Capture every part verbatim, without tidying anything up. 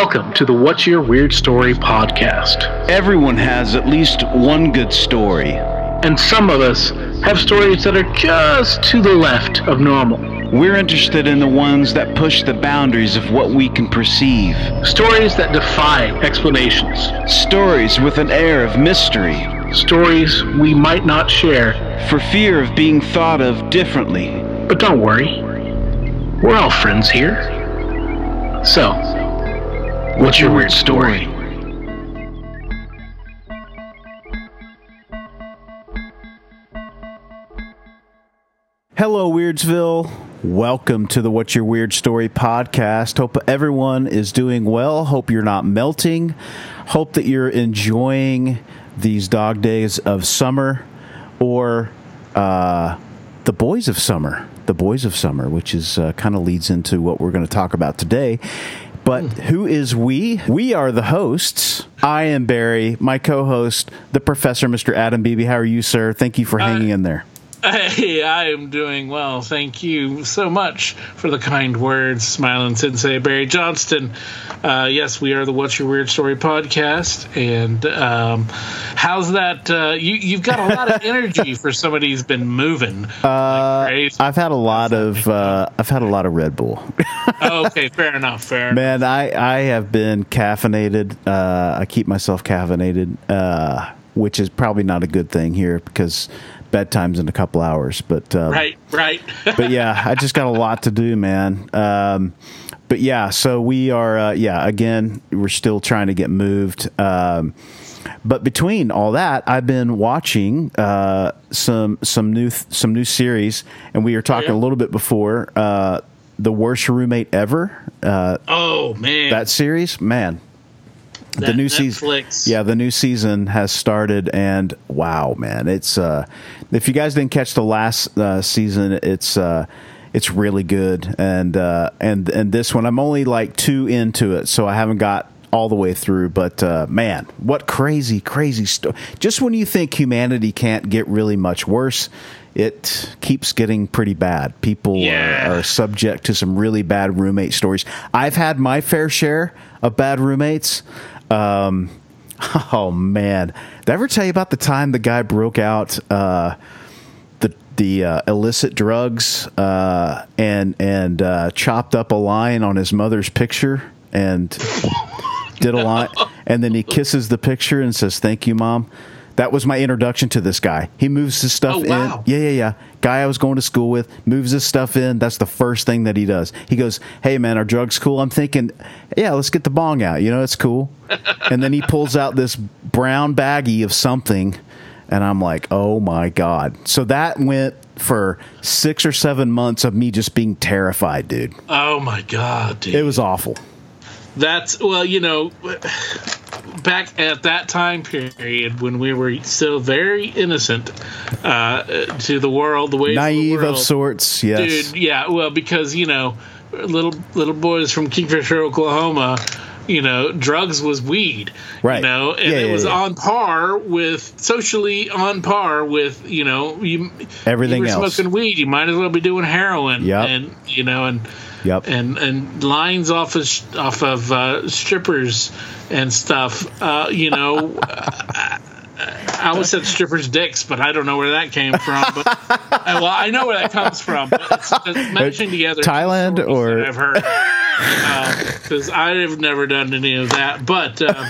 Welcome to the What's Your Weird Story podcast. Everyone has at least one good story. And some of us have stories that are just to the left of normal. We're interested in the ones that push the boundaries of what we can perceive. Stories that defy explanations. Stories with an air of mystery. Stories we might not share for fear of being thought of differently. But don't worry, we're all friends here. So, what's your weird story? Hello, Weirdsville. Welcome to the What's Your Weird Story podcast. Hope everyone is doing well. Hope you're not melting. Hope that you're enjoying these dog days of summer, or uh, the boys of summer. The boys of summer, which is uh, kind of leads into what we're going to talk about today. But who is we? We are the hosts. I am Barry. My co-host, the Professor, Mister Adam Beebe. How are you, sir? Thank you for uh, hanging in there. Hey, I am doing well. Thank you so much for the kind words, Smiling Sensei Barry Johnston. Uh, yes, we are the What's Your Weird Story podcast. And um, how's that? Uh, you, you've got a lot of energy for somebody who's been moving. Uh, like I've had a lot of uh, I've had a lot of Red Bull. Oh, okay, fair enough. Fair. Man, enough. I I have been caffeinated. Uh, I keep myself caffeinated, uh, which is probably not a good thing here because bedtime's in a couple hours, but um, right, right. But yeah, I just got a lot to do, man. Um, but yeah, so we are, uh, yeah. Again, we're still trying to get moved. Um, but between all that, I've been watching uh, some some new some new series, and we were talking oh, yeah. a little bit before uh, the worst roommate ever. Uh, oh man, that series, man. That the new Netflix. season, yeah, the new season has started, and wow, man, it's uh, if you guys didn't catch the last uh, season, it's uh, it's really good, and uh, and and this one, I'm only like two into it, so I haven't got all the way through, but uh, man, what crazy, crazy story! Just when you think humanity can't get really much worse, it keeps getting pretty bad. People yeah. are, are subject to some really bad roommate stories. I've had my fair share of bad roommates. Um, oh man, did I ever tell you about the time the guy broke out, uh, the, the, uh, illicit drugs, uh, and, and, uh, chopped up a line on his mother's picture and did a line, and then he kisses the picture and says, "Thank you, Mom." That was my introduction to this guy. He moves his stuff oh, wow. in. Yeah, yeah, yeah. Guy I was going to school with moves his stuff in. That's the first thing that he does. He goes, "Hey, man, are drugs cool?" I'm thinking, yeah, let's get the bong out. You know, it's cool. And then he pulls out this brown baggie of something, and I'm like, oh, my God. So that went for six or seven months of me just being terrified, dude. Oh, my God, dude. It was awful. That's, well, you know, back at that time period when we were still very innocent uh, to the world, the ways naive of the world, of sorts, yes. Dude, yeah, well, because, you know, little little boys from Kingfisher, Oklahoma, you know, drugs was weed, right? You know, and yeah, it yeah, was yeah. on par with, socially on par with, you know, you, everything you were else. Smoking weed, you might as well be doing heroin, yep. and you know, and. Yep. And and lines off of off of uh, strippers and stuff. Uh, you know, I, I always said strippers' dicks, but I don't know where that came from. But well, I know where that comes from. But it's, it's matching together Thailand, or I've heard because uh, I've never done any of that. But uh,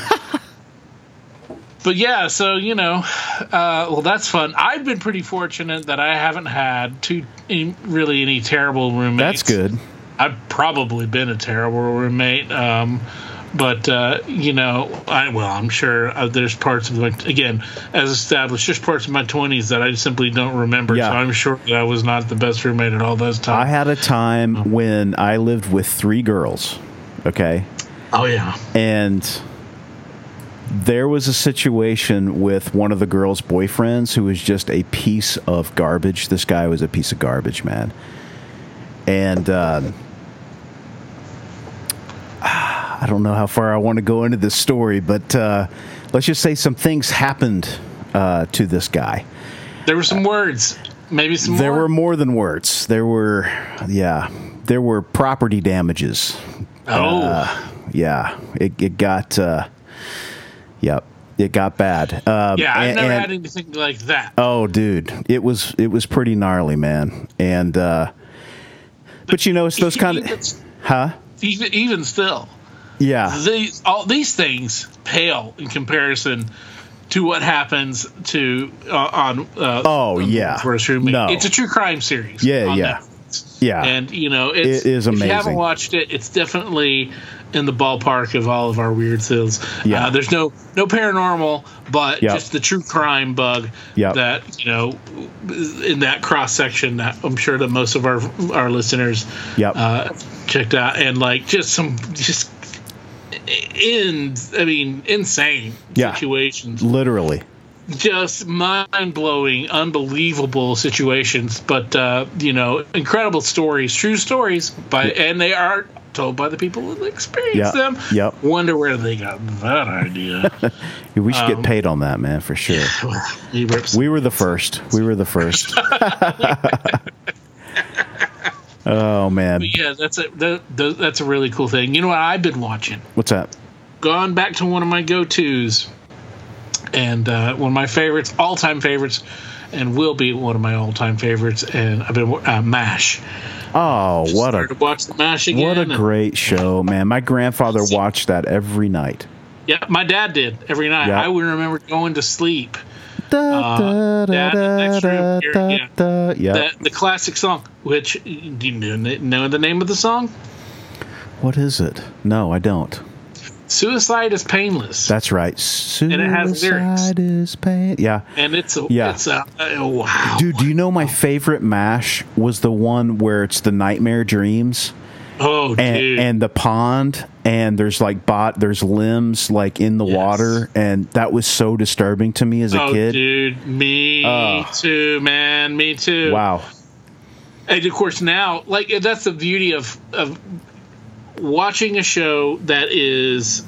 but yeah, so you know, uh, well, that's fun. I've been pretty fortunate that I haven't had too any, really any terrible roommates. That's good. I've probably been a terrible roommate, um, but uh, you know, I well, I'm sure uh, there's parts of my again, as established, just parts of my twenties that I simply don't remember. Yeah. So I'm sure that I was not the best roommate at all those times. I had a time oh. when I lived with three girls. Okay. Oh yeah. And there was a situation with one of the girls' boyfriends who was just a piece of garbage. This guy was a piece of garbage, man. And um, I don't know how far I want to go into this story, but uh, let's just say some things happened uh, to this guy. There were some words, maybe some There more? were more than words. There were, yeah, there were property damages. Oh. Uh, yeah, it it got, uh, yep, it got bad. Um, yeah, I've and, never and, had anything like that. Oh, dude, it was it was pretty gnarly, man. And uh, but, but you know, it's those kind of, huh? Even even still, yeah, these all these things pale in comparison to what happens to uh, on. Uh, oh yeah, First Roommate. No, it's a true crime series. Yeah, yeah. Netflix. Yeah, and you know it's, it is amazing. If you haven't watched it, it's definitely in the ballpark of all of our weird thrills. Yeah, uh, there's no no paranormal, but yep. just the true crime bug yep. that you know in that cross section that I'm sure that most of our our listeners yep. uh, checked out, and like just some just in I mean insane yeah. situations, literally. Just mind-blowing, unbelievable situations, but uh, you know, incredible stories, true stories, by and they are told by the people who experience yep. them. Yep. Wonder where they got that idea. We should um, get paid on that, man, for sure. We were the first. We were the first. Oh man. But yeah, that's a that, that's a really cool thing. You know what I've been watching? What's that? Gone back to one of my go-tos. And uh, one of my favorites, all-time favorites, and will be one of my all-time favorites. And I've been uh, MASH. Oh, Just what a to watch the MASH again. What a great show, man! My grandfather watched that every night. Yeah, my dad did every night. Yep. I would remember going to sleep. Da, Uh, da, Dad in the next room here, da, yeah. da, yep. The, the classic song, which do you know the name of the song? What is it? No, I don't. Suicide is Painless. That's right. Suicide and it has lyrics. is pain. Yeah. And it's a, yeah. it's a, uh, wow. Dude, do you know my favorite MASH was the one where it's the nightmare dreams? Oh, and, dude. and the pond, and there's like bot, there's limbs like in the Yes. water, and that was so disturbing to me as a oh, kid. dude, me Oh. too, man, me too. Wow. And of course now, like that's the beauty of of watching a show that is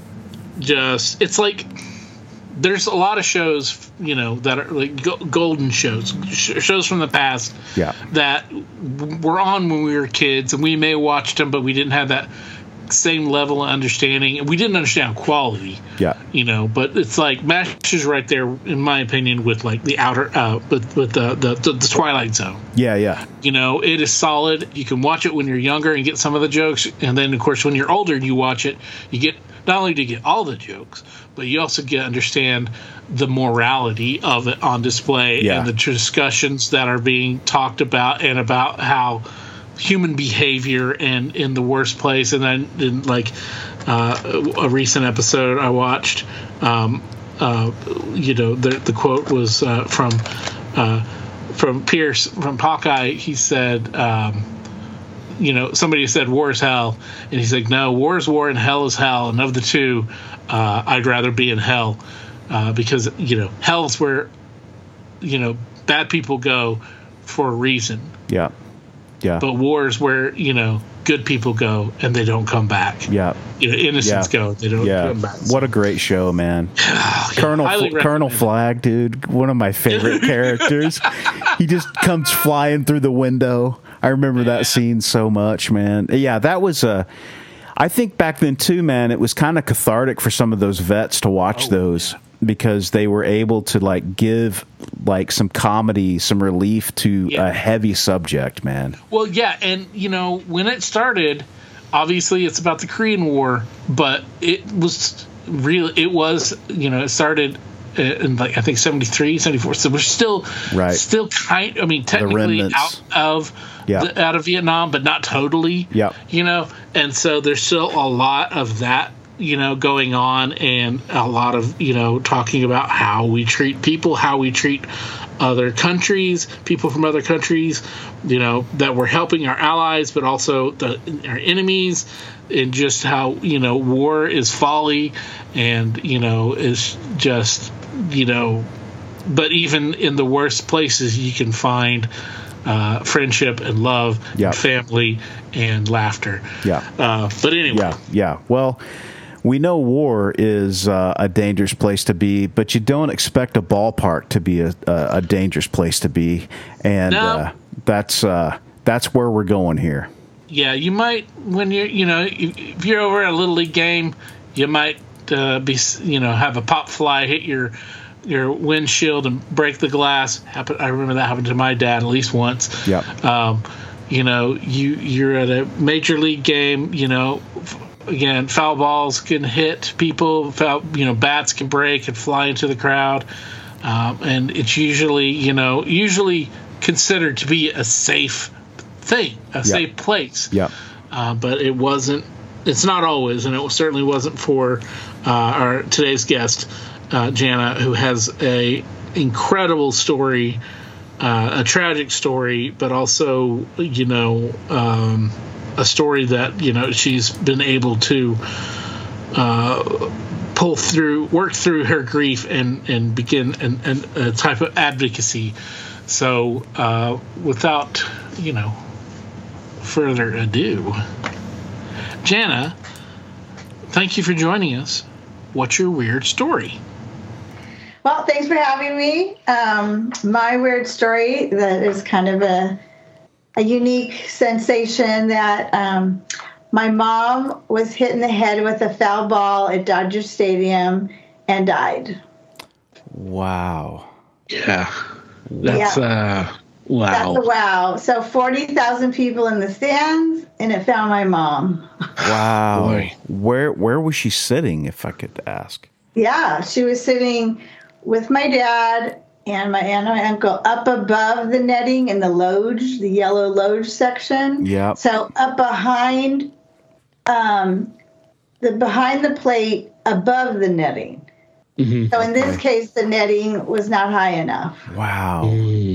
just it's like there's a lot of shows, you know, that are like go- golden shows, sh- shows from the past Yeah. that w- were on when we were kids, and we may have watched them, but we didn't have that same level of understanding, and we didn't understand quality. Yeah. You know, but it's like MASH is right there, in my opinion, with like the outer, uh, with with the the, the the Twilight Zone. Yeah, yeah. You know, it is solid. You can watch it when you're younger and get some of the jokes, and then of course when you're older and you watch it, you get not only do you get all the jokes, but you also get understand the morality of it on display Yeah. and the discussions that are being talked about and about how human behavior and in the worst place. And then in like uh, a recent episode I watched, um, uh, you know, the, the quote was uh, from uh, from Pierce from Hawkeye. He said, um, you know, somebody said war is hell, and he's like, no, war is war and hell is hell, and of the two, uh, I'd rather be in hell, uh, because you know hell's where you know bad people go for a reason. Yeah. Yeah. But war is where you know good people go and they don't come back. Yeah. You know, innocents Yeah. go, they don't Yeah. come back. What a great show, man. Colonel highly Fl- Colonel recommend. Flag, dude, one of my favorite characters. He just comes flying through the window. I remember Yeah. that scene so much, man. Yeah, that was a. I think back then too, man. It was kind of cathartic for some of those vets to watch Oh, those because they were able to like give like some comedy, some relief to Yeah. a heavy subject, man. Well, yeah, and you know when it started, obviously it's about the Korean War, but it was real. It was you know it started in like I think seventy-three, seventy-four. So we're still Right. still kind. I mean, technically remnants. out of Yeah. the, out of Vietnam, but not totally. Yeah. You know, and so there's still a lot of that you know going on, and a lot of you know talking about how we treat people, how we treat other countries, people from other countries, you know, that we're helping our allies, but also the, our enemies, and just how, you know, war is folly and, you know, is just, you know, but even in the worst places, you can find uh, friendship and love, Yeah. and family and laughter. Yeah. Uh, but anyway. Yeah, yeah. Well, we know war is uh, a dangerous place to be, but you don't expect a ballpark to be a, a, a dangerous place to be, and No. uh, that's uh, that's where we're going here. yeah, you might when you're you know if, if you're over at a little league game, you might uh, be you know have a pop fly hit your your windshield and break the glass. Happen, I remember that happened to my dad at least once. Yeah. Um, you know, you you're at a major league game. You know, again, foul balls can hit people. Foul, you know, bats can break and fly into the crowd, um, and it's usually you know usually considered to be a safe thing, a Yep. safe place. Yeah. Uh, but it wasn't. It's not always, and it certainly wasn't for uh, our today's guest, uh, Jana, who has a incredible story, uh, a tragic story, but also, you know, um, a story that you know she's been able to uh, pull through, work through her grief, and and begin an, an, a type of advocacy. So, uh, without you know further ado. Jana, thank you for joining us. What's your weird story? Well, thanks for having me. Um, my weird story that is kind of a a unique sensation that um, my mom was hit in the head with a foul ball at Dodger Stadium and died. Wow. Yeah, that's Yeah. uh, wow. That's a wow. So forty thousand people in the stands, and it found my mom. Wow. Boy. Where where was she sitting, if I could ask? Yeah, she was sitting with my dad and my aunt and my uncle up above the netting in the loge, the yellow loge section. Yep. So up behind, um, the behind the plate above the netting. Mhm. So in this case, the netting was not high enough. Wow.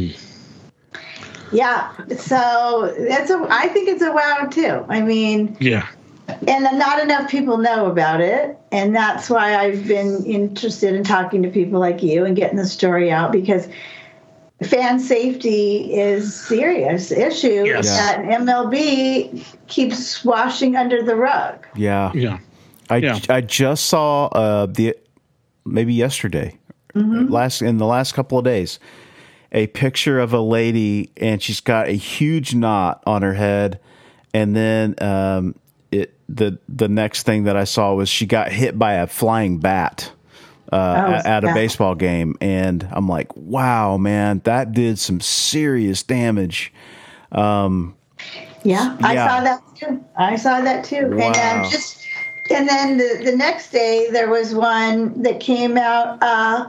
Yeah. So that's a. I think it's a wow too. I mean. Yeah. And not enough people know about it. And that's why I've been interested in talking to people like you and getting the story out, because fan safety is a serious issue Yes. that M L B keeps washing under the rug. Yeah. Yeah. I, Yeah. I just saw uh, the maybe yesterday, last in the last couple of days, a picture of a lady, and she's got a huge knot on her head, and then um, it the the next thing that I saw was she got hit by a flying bat uh, Oh, at, at a yeah. baseball game, and I'm like, wow, man, that did some serious damage. Yeah, I Yeah. saw that too. I saw that too. And Wow. um, just and then the, the next day there was one that came out. Uh,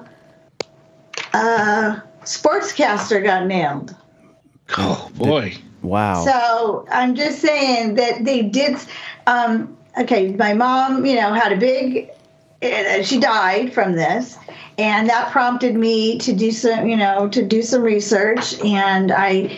uh, sportscaster got nailed. Oh boy. Wow. So I'm just saying that they did. Um, okay, my mom, you know, had a big. Uh, she died from this, and that prompted me to do some, you know, to do some research, and I,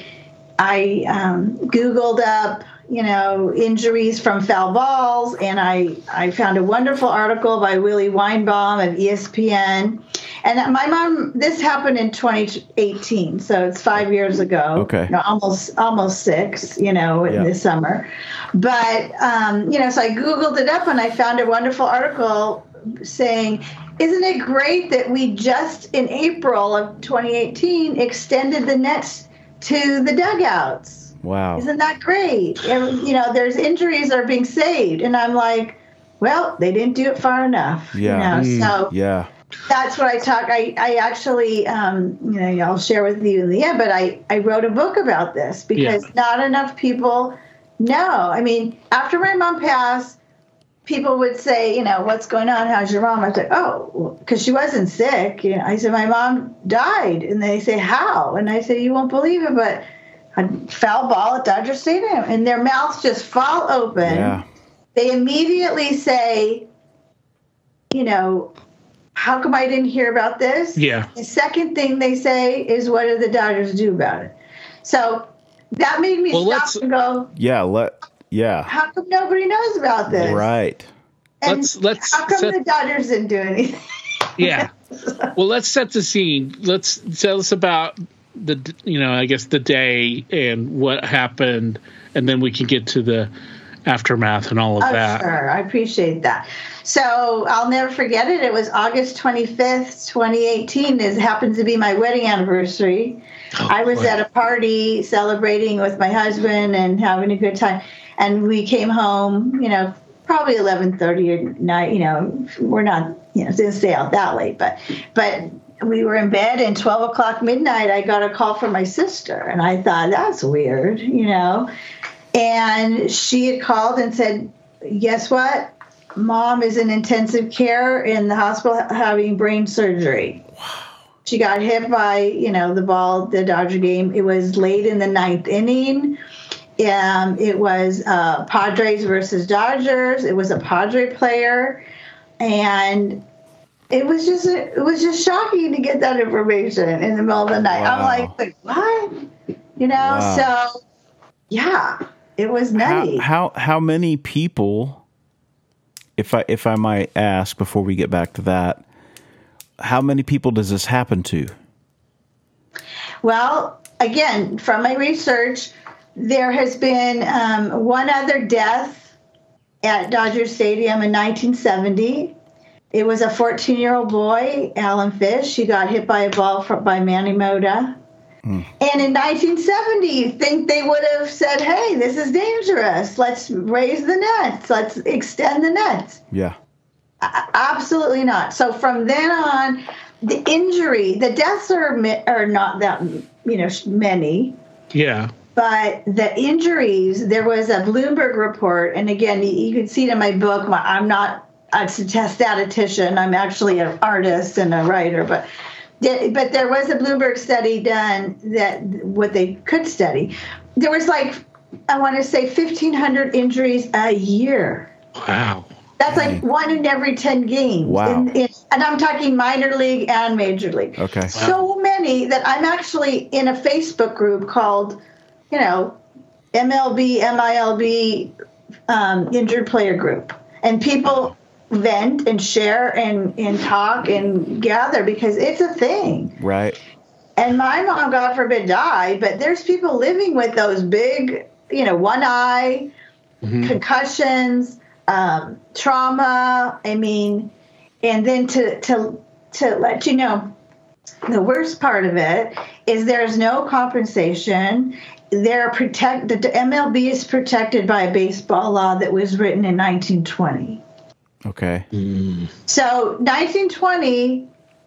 I um, Googled up, you know, injuries from foul balls, and I I found a wonderful article by Willie Weinbaum of E S P N. And my mom, this happened in twenty eighteen, so it's five years ago. Okay. No, almost almost six, you know, in Yeah. this summer. But, um, you know, so I Googled it up and I found a wonderful article saying, isn't it great that we just in April of twenty eighteen extended the nets to the dugouts? Wow. Isn't that great? And, you know, there's injuries that are being saved. And I'm like, well, they didn't do it far enough. Yeah. You know, so Yeah. that's what I talk. I, I actually, um, you know, I'll share with you in the end, but I, I wrote a book about this because Yeah. not enough people know. I mean, after my mom passed, people would say, you know, what's going on? How's your mom? I was like, oh, because she wasn't sick. You know, I said, my mom died. And they say, how? And I say, you won't believe it, but a foul ball at Dodger Stadium. And their mouths just fall open. Yeah. They immediately say, you know, how come I didn't hear about this? Yeah. The second thing they say is, what do the Dodgers do about it? So that made me Well, let's- stop and go, Yeah. Let. Yeah. how come nobody knows about this? Right. And Let's- let's how come set- the Dodgers didn't do anything? Yeah. Well, let's set the scene. Let's tell us about the, you know, I guess the day and what happened, and then we can get to the aftermath and all of Oh, that. sure. I appreciate that. So I'll never forget it. It was August twenty-fifth, twenty eighteen. It happens to be my wedding anniversary. Oh, I was boy. at a party celebrating with my husband and having a good time. and we came home, you know, probably eleven thirty at night. You know, we're not, you know, didn't stay out that late, but but we were in bed, and twelve o'clock midnight, I got a call from my sister, and I thought, that's weird, you know. And she had called and said, guess what? Mom is in intensive care in the hospital having brain surgery. Wow. She got hit by, you know, the ball, the Dodger game. It was late in the ninth inning. Um, it was uh, Padres versus Dodgers. It was a Padre player. And it was just it was just shocking to get that information in the middle of the night. Wow. I'm like, wait, what? You know, wow. So, yeah, it was nutty. How, how, how many people, if I, if I might ask before we get back to that, how many people does this happen to? Well, again, from my research, there has been um, one other death at Dodger Stadium in nineteen seventy. It was a fourteen-year-old boy, Alan Fish. He got hit by a ball from, by Manny Mota. Mm. And in nineteen seventy, you think they would have said, hey, this is dangerous. Let's raise the nets. Let's extend the nets. Yeah. Absolutely not. So from then on, the injury, the deaths are are not that, you know, many. Yeah. But the injuries, there was a Bloomberg report, and again, you can see it in my book. I'm not a statistician. I'm actually an artist and a writer, but but there was a Bloomberg study done that what they could study. There was like, I want to say fifteen hundred injuries a year. Wow. That's like one in every ten games. Wow. In, in, and I'm talking minor league and major league. Okay. So many that I'm actually in a Facebook group called, you know, M L B, M I L B, um, injured player group. And people vent and share and, and talk and gather because it's a thing. Right. And my mom, God forbid, died, but there's people living with those big, you know, one eye, mm-hmm. concussions, um, trauma. I mean, and then to, to, to let you know, the worst part of it is there's no compensation. They're protect, the M L B is protected by a baseball law that was written in nineteen twenty. Okay. Mm. So nineteen twenty,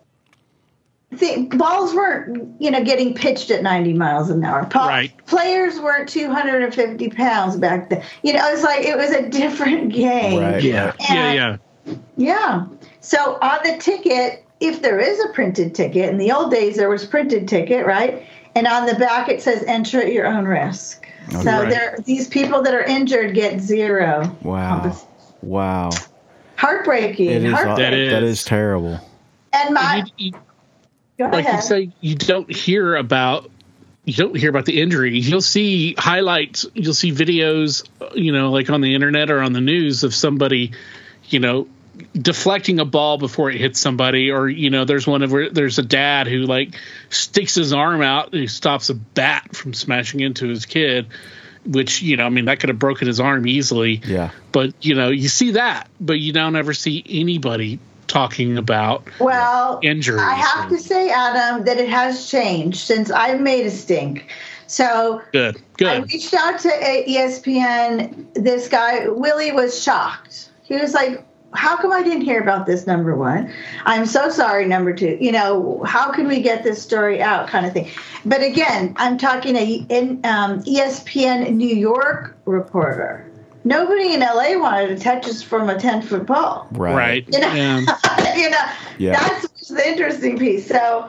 the balls weren't, you know, getting pitched at ninety miles an hour. Pa- right. Players weren't two hundred fifty pounds back then. You know, it was like it was a different game. Right. Yeah. And, yeah. Yeah. Yeah. So on the ticket, if there is a printed ticket, in the old days there was printed ticket, right? And on the back it says enter at your own risk. Okay. So Right. there, these people that are injured get zero. Wow. Wow. Heartbreaking. It is, Heartbreaking. That is. that is terrible. And my, You- you- go like ahead. you say, you don't hear about you don't hear about the injuries. You'll see highlights. You'll see videos, you know, like on the internet or on the news of somebody, you know, deflecting a ball before it hits somebody, or you know, there's one of where there's a dad who like sticks his arm out and he stops a bat from smashing into his kid, which, you know, I mean, that could have broken his arm easily. Yeah. But you know, you see that, but you don't ever see anybody talking about well, injuries. I have to say, Adam, that it has changed since I've made a stink. So Good, I good. reached out to E S P N. This guy, Willie, was shocked. He was like, how come I didn't hear about this, number one? I'm so sorry, number two. You know, how can we get this story out, kind of thing. But again, I'm talking a in, um, E S P N New York reporter. Nobody in L A wanted to touch us from a ten-foot ball. Right. Right. You know, Yeah. you know Yeah. that's the interesting piece. So,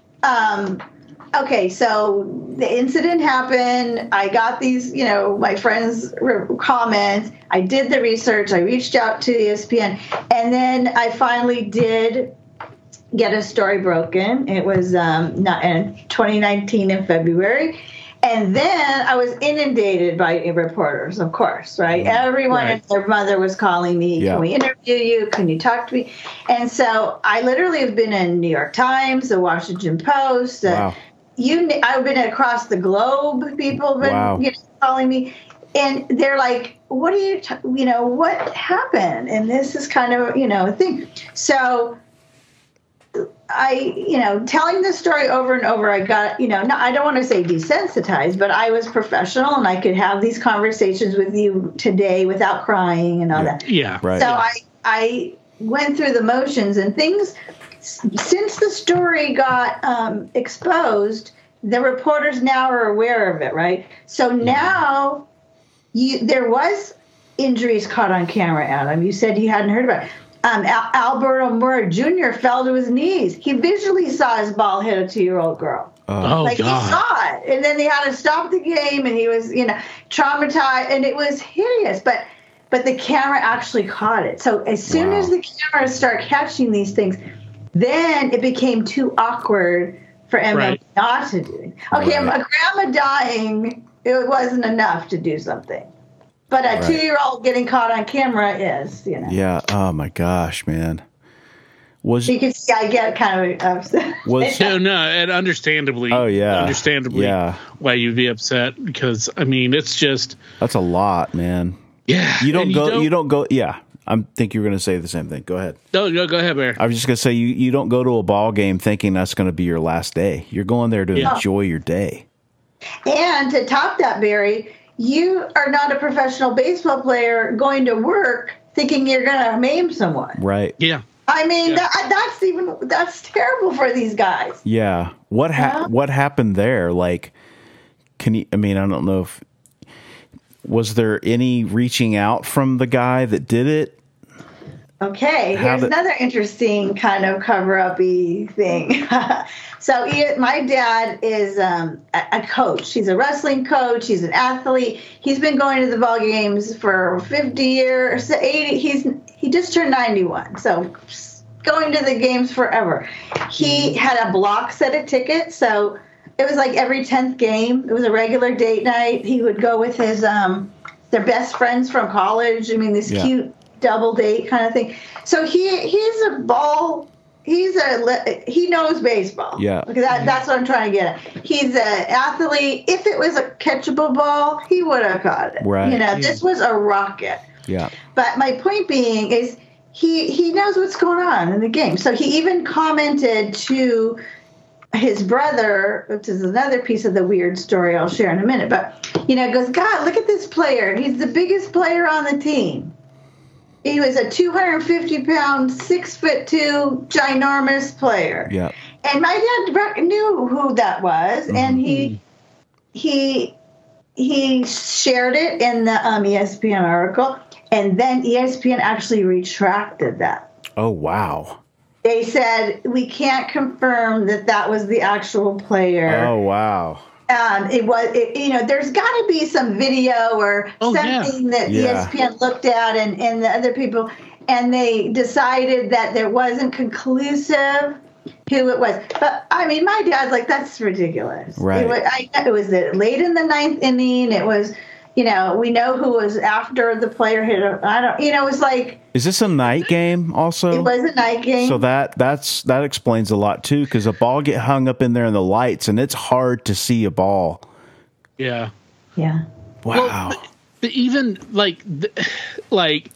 um, okay, so the incident happened. I got these, you know, my friends' re- comments. I did the research. I reached out to E S P N, and then I finally did get a story broken. It was um, not in twenty nineteen in February. And then I was inundated by reporters, of course, right? Everyone Right. and their mother was calling me, Yeah. can we interview you? Can you talk to me? And so I literally have been in New York Times, the Washington Post. Uh, Wow. you, I've been across the globe. People have been Wow. you know, calling me. And they're like, what do you, t- you know, what happened? And this is kind of, you know, a thing. So I, you know, telling the story over and over, I got, you know, not, I don't want to say desensitized, but I was professional and I could have these conversations with you today without crying and all Yeah. that. Yeah. Right. So I, I went through the motions and things. Since the story got um, exposed, the reporters now are aware of it, right? So now you, there was injuries caught on camera, Adam. You said you hadn't heard about it. Um, Al- Alberto Murray Junior fell to his knees. He visually saw his ball hit a two-year-old girl. Oh, like God. he saw it, and then they had to stop the game, and he was, you know, traumatized, and it was hideous. But but the camera actually caught it. So as soon Wow. as the cameras start catching these things, then it became too awkward for M L B Right. not to do it. Okay, Right. a grandma dying, it wasn't enough to do something. But a Right. two-year-old getting caught on camera is, you know. Yeah. Oh my gosh, man. Was You can see I get kind of upset. was No, no, and understandably. Oh, yeah. Understandably. Yeah. Why you'd be upset because I mean it's just that's a lot, man. yeah. You don't and go. You don't, go. Yeah. I think you were going to say the same thing. Go ahead. No, no, go ahead, Bear. I was just going to say you, you don't go to a ball game thinking that's going to be your last day. You're going there to Yeah. enjoy your day. And to top that, Barry, you are not a professional baseball player going to work thinking you're going to maim someone. Right. Yeah. I mean, Yeah. that, that's even that's terrible for these guys. Yeah. What ha- Yeah. what happened there? Like, can you? I mean, I don't know if was there any reaching out from the guy that did it. Okay, How here's did- another interesting kind of cover-up-y thing. So he, my dad is um, a, a coach. He's a wrestling coach. He's an athlete. He's been going to the ball games for fifty years, eighty. He's he just turned ninety-one, so going to the games forever. He had a block set of tickets, so it was like every tenth game. It was a regular date night. He would go with his um, their best friends from college. I mean, this Yeah. cute double date kind of thing. So he he's a ball. He's a he knows baseball. Yeah. Because that, that's what I'm trying to get at. He's an athlete. If it was a catchable ball, he would have caught it. Right. You know, this was a rocket. Yeah. But my point being is he he knows what's going on in the game. So he even commented to his brother, which is another piece of the weird story I'll share in a minute. But, you know, goes, God, look at this player. He's the biggest player on the team. He was a two hundred fifty pound, six foot two, ginormous player. Yeah. And my dad rec- knew who that was, and he he he shared it in the um, E S P N article, and then E S P N actually retracted that. Oh wow. They said we can't confirm that that was the actual player. Oh wow. Um, it was, it, you know, there's got to be some video or Oh, yeah. something that Yeah. E S P N looked at and, and the other people, and they decided that there wasn't conclusive who it was. But, I mean, my dad's like, that's ridiculous. Right. It was, I, it was the, late in the ninth inning. It was, you know, we know who was after the player hit. A, I don't, you know, it was like, Is this a night game also? it was a night game. So that that's that explains a lot too, because a ball get hung up in there in the lights, and it's hard to see a ball. Yeah. yeah. Wow. But even like, th- like,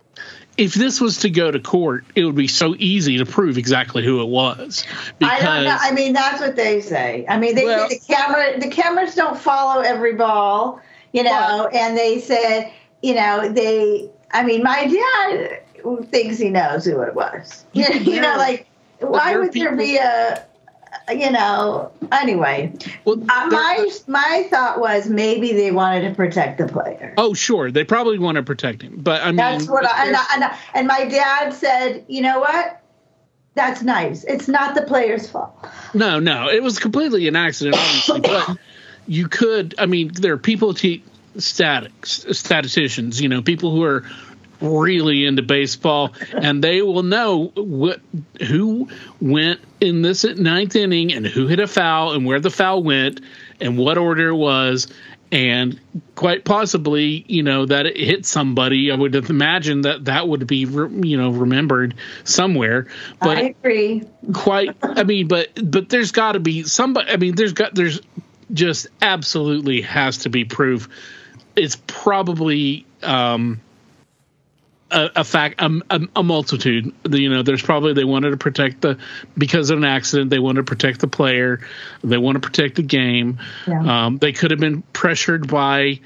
if this was to go to court, it would be so easy to prove exactly who it was. I don't know. Because I mean, that's what they say. I mean, they Well- say the camera, the cameras don't follow every ball, you know, and they said, you know, they, I mean, my dad thinks he knows who it was. You know, you know like, why there are would there be a, you know, anyway. well, Uh, there- my my thought was maybe they wanted to protect the player. oh, sure, they probably want to protect him, but I mean, That's what I and, there's- I, and, I, and my dad said, you know what? That's nice. It's not the player's fault. No, no, it was completely an accident, obviously. But you could, I mean, there are people, t- statics, statisticians, you know, people who are really into baseball, and they will know what who went in this ninth inning and who hit a foul and where the foul went and what order it was. And quite possibly, you know, that it hit somebody. I would imagine that that would be, you know, remembered somewhere. But I agree. quite I mean but but there's got to be somebody. I mean there's got there's just absolutely has to be proof. It's probably um a, a fact, a, a, a multitude. The, you know, there's probably they wanted to protect the because of an accident. They wanted to protect the player. They want to protect the game. Yeah. Um, they could have been pressured by.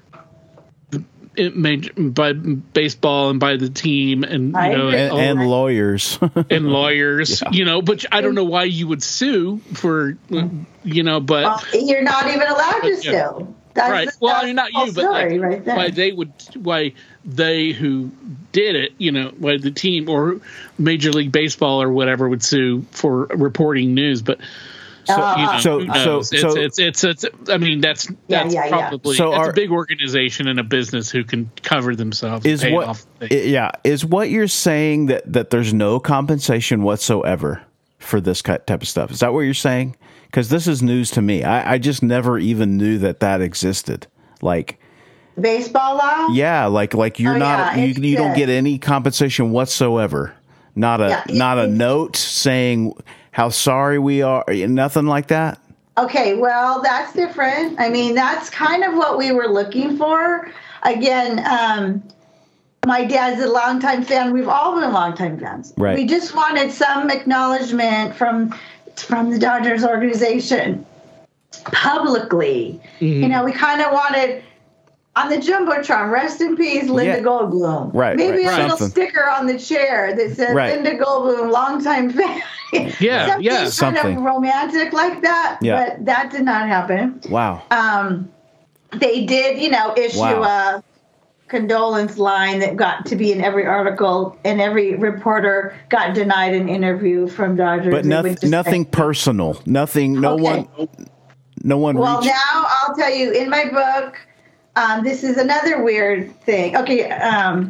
It made by baseball and by the team and you I know agree. and, all- and lawyers. and lawyers, Yeah. you know, but I don't know why you would sue for, you know, but Well, you're not even allowed to sue. Yeah. That's right. the- Well, that's I mean, not the whole you, but like, story right there. why they would, why they who did it, you know, why the team or Major League Baseball or whatever would sue for reporting news, but. So, you know, So- who so- knows? so- it's, it's, it's, it's, I mean, that's, Yeah, that's yeah, yeah. probably, So that's are- a big organization and a business who can cover themselves. Is and pay what? off i- yeah, is what you're saying that that there's no compensation whatsoever for this ki- type of stuff? Is that what you're saying? Because this is news to me. I, I just never even knew that that existed. Like, Baseball law? yeah, like like you're Oh, not yeah, you it's you don't good. get any compensation whatsoever. Not a Yeah, it- not a it's- note saying how sorry we are. Nothing like that. Okay, well, that's different. I mean, that's kind of what we were looking for. Again, um, my dad's a longtime fan. We've all been longtime fans. Right. We just wanted some acknowledgement from from the Dodgers organization publicly. Mm-hmm. You know, we kind of wanted on the jumbotron, rest in peace, Linda Yeah. Goldblum. Right, Maybe right, a little something. sticker on the chair that says Right. Linda Goldblum, longtime fan. Yeah, Something yeah. kind Something. of romantic like that, Yeah. but that did not happen. Wow. Um, they did, you know, issue Wow. a condolence line that got to be in every article, and every reporter got denied an interview from Dodgers. But They nothing would just nothing say- personal. Nothing. No Okay. one. No one. Well, reached, now I'll tell you in my book. Um, this is another weird thing. Okay, um,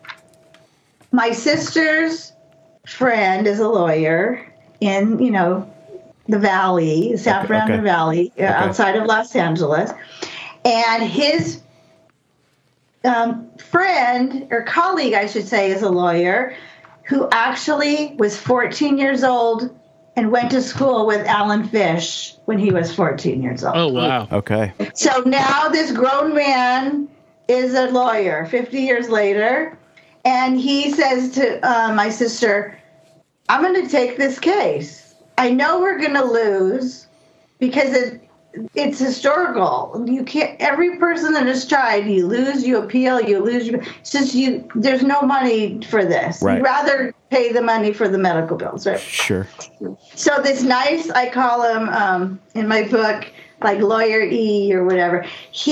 my sister's friend is a lawyer in, you know, the Valley, San Okay, Fernando okay. Valley, uh, Okay. outside of Los Angeles, and his um, friend or colleague, I should say, is a lawyer who actually was fourteen years old and went to school with Alan Fish when he was fourteen years old. Oh, wow. Okay. So now this grown man is a lawyer fifty years later, and he says to uh, my sister, I'm going to take this case. I know we're going to lose because it, it's historical. You can't, every person that has tried, you lose, you appeal, you lose. You, since you, there's no money for this. Right. You'd rather pay the money for the medical bills, right? Sure. So this nice, I call him um, in my book, like Lawyer E or whatever.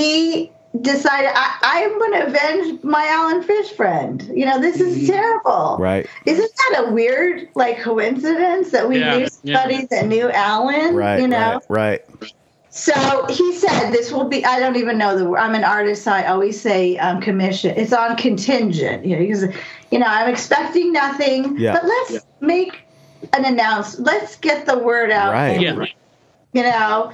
He decided I, I'm going to avenge my Alan Fish friend. You know, this is terrible. Right. Isn't that a weird, like, coincidence that we Yeah, knew somebody yeah. that knew Alan? Right. You know. Right. Right. So he said this will be. I don't even know the word. I'm an artist. So I always say um, commission. It's on contingent. You know, because you know I'm expecting nothing. Yeah. But let's Yeah. make an announcement. Let's get the word out. Right. Yeah. You know.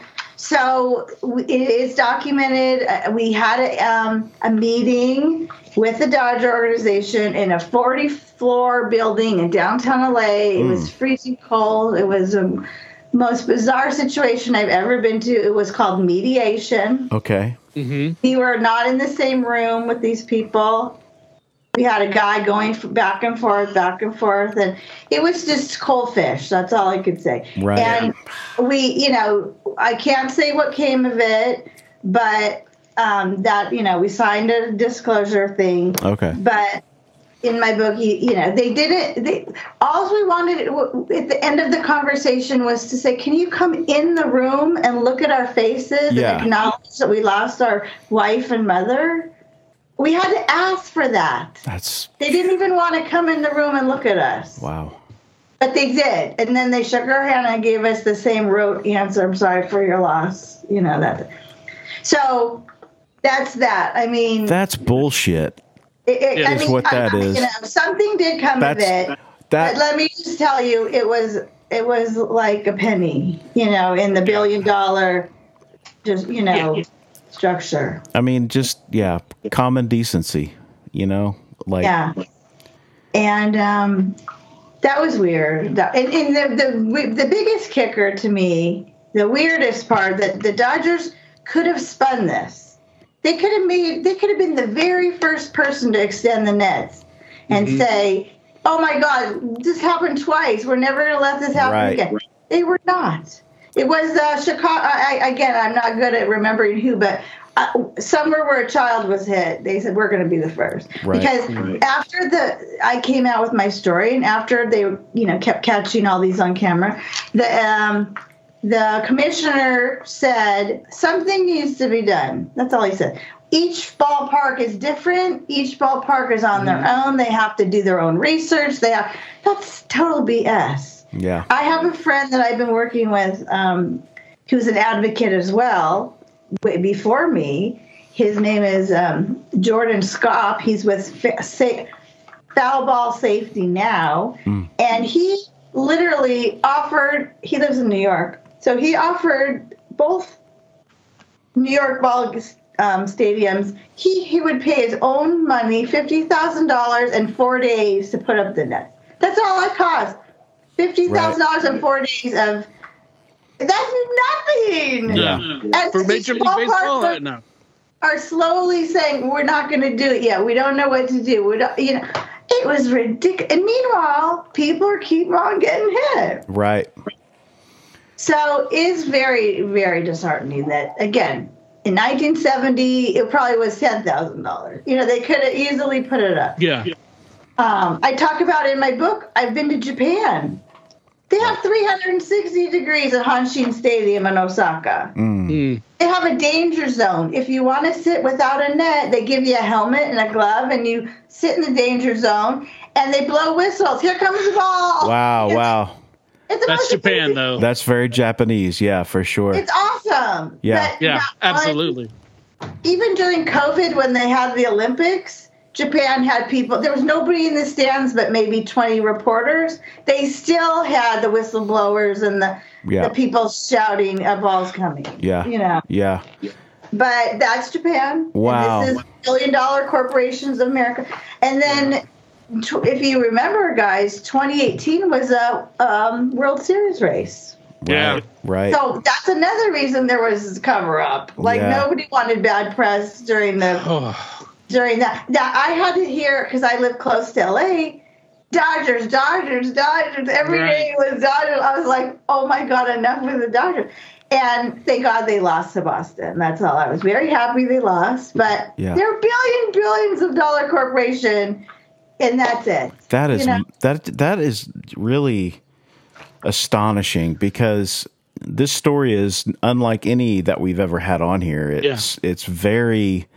So it is documented. Uh, We had a, um, a meeting with the Dodger organization in a forty floor building in downtown L A. It Mm. was freezing cold. It was the most bizarre situation I've ever been to. It was called mediation. Okay. Mm-hmm. We were not in the same room with these people. We had a guy going f- back and forth, back and forth, and it was just cold fish. That's all I could say. Right. And we, you know, I can't say what came of it, but um, that, you know, we signed a disclosure thing. Okay. But in my book, you, you know, they did it. They, all we wanted w- at the end of the conversation was to say, can you come in the room and look at our faces Yeah. and acknowledge that we lost our wife and mother? We had to ask for that. That's They didn't even want to come in the room and look at us. wow. But they did. And then they shook our hand and gave us the same rote answer. I'm sorry for your loss. You know, that. So that's that. I mean, That's bullshit. it, it, Yeah, I is mean, what that I, is. You know, something did come That's of it. But that. let me just tell you, it was it was like a penny, you know, in the billion dollar, just you know, Yeah. structure. I mean, just yeah, common decency. You know, like Yeah. And um, that was weird. That- And, and the, the the biggest kicker to me, the weirdest part, that the Dodgers could have spun this. They could have made. They could have been the very first person to extend the nets, and Mm-hmm. say, oh my God, this happened twice. We're never going to let this happen Right. again. They were not. It was uh, Chicago. I, I, again, I'm not good at remembering who, but uh, somewhere where a child was hit, they said, we're going to be the first. Right. Because Right. after the, I came out with my story, and after they, you know, kept catching all these on camera, the, um, the commissioner said, something needs to be done. That's all he said. Each ballpark is different. Each ballpark is on their own. They have to do their own research. They have, that's total B S. Yeah. I have a friend that I've been working with um, who's an advocate as well, way before me. His name is um, Jordan Scopp. He's with Fa- Sa- Foul Ball Safety now. Mm. And he literally offered, he lives in New York, so he offered both New York ball um, stadiums. He, he would pay his own money, fifty thousand dollars, and four days to put up the nets. That's all it cost. fifty thousand dollars Right. and four days of, that's nothing. Yeah. And For Major League ballparks Baseball, are- no. are slowly saying, we're not going to do it yet. We don't know what to do. We don't, you know, it was ridiculous. And meanwhile, people are keep on getting hit. Right. So it's very, very disheartening that, again, in nineteen seventy, it probably was ten thousand dollars. You know, they could have easily put it up. Yeah. Um, I talk about in my book, I've been to Japan. They have three hundred sixty degrees at Hanshin Stadium in Osaka. Mm. They have a danger zone. If you want to sit without a net, they give you a helmet and a glove, and you sit in the danger zone, and they blow whistles. Here comes the ball. Wow. It's, Wow. it's the That's most Japan, amazing- though. That's very Japanese. Yeah, for sure. It's awesome. Yeah. But Yeah, not absolutely. one- even during COVID, when they had the Olympics, Japan had people. There was nobody in the stands, but maybe twenty reporters. They still had the whistleblowers and the Yeah. the people shouting, "A ball's coming." Yeah. You know. Yeah. But that's Japan. Wow. And this is billion dollar corporations of America. And then, tw- if you remember, guys, twenty eighteen was a um, World Series race. Yeah. Right. Right. So that's another reason there was cover up. Like Yeah. nobody wanted bad press during the Oh, during that. That I had to hear because I live close to L A. Dodgers, Dodgers, Dodgers. Every Right. day was Dodgers. I was like, oh my God, enough with the Dodgers. And thank God they lost to Boston. That's all. I was very happy they lost. But Yeah. they're a billion, billions of dollar corporation, and that's it. That is You know? that that is really astonishing because this story is unlike any that we've ever had on here. It's it's very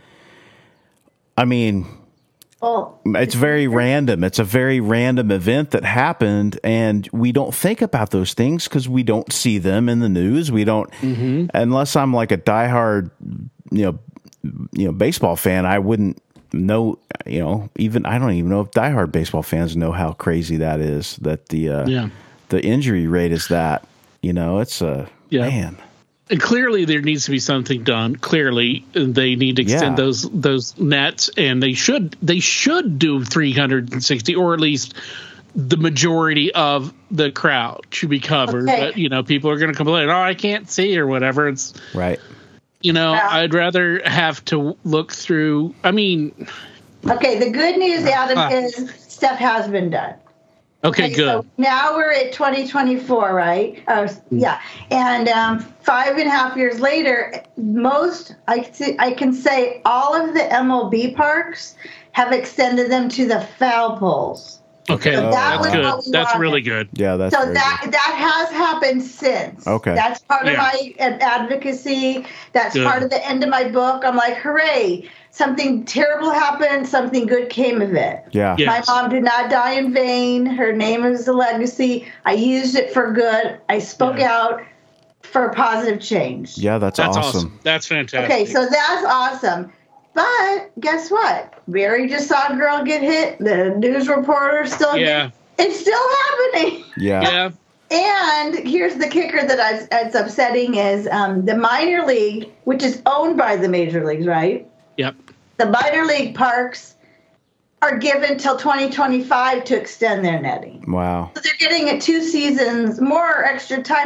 I mean, Well, it's very random. It's a very random event that happened, and we don't think about those things because we don't see them in the news. We don't, unless I'm like a diehard, you know, you know, baseball fan. I wouldn't know, you know, even I don't even know if diehard baseball fans know how crazy that is. That the uh, Yeah. the injury rate is that. You know, it's a Yeah. man. and clearly there needs to be something done. Clearly, they need to extend Yeah. those those nets, and they should they should do three hundred sixty, or at least the majority of the crowd should be covered. Okay. But you know, people are going to complain, "Oh, I can't see" or whatever. It's Right. you know, Yeah. I'd rather have to look through. I mean, okay, the good news, Adam, Ah. is stuff has been done. okay, good. So now we're at twenty twenty-four, right? Uh, yeah. And um, five and a half years later, most, I, th- I can say all of the M L B parks have extended them to the foul poles. Okay, Oh, that's was good. what we That's wanted. really good. Yeah, that's So very that good. that has happened since. Okay. That's part of Yeah. my ad- advocacy. That's Good. part of the end of my book. I'm like, hooray! Something terrible happened. Something good came of it. Yeah. Yeah. My mom did not die in vain. Her name is a legacy. I used it for good. I spoke Yeah. out for positive change. Yeah, that's, That's awesome. awesome. That's fantastic. Okay, so that's awesome. But guess what? Barry just saw a girl get hit. The news reporter still Yeah. get, it's still happening. Yeah. yeah, And here's the kicker that I, it's upsetting is um, the minor league, which is owned by the major leagues, right? yep. The minor league parks are given till twenty twenty-five to extend their netting. Wow. So they're getting it two seasons, more extra time.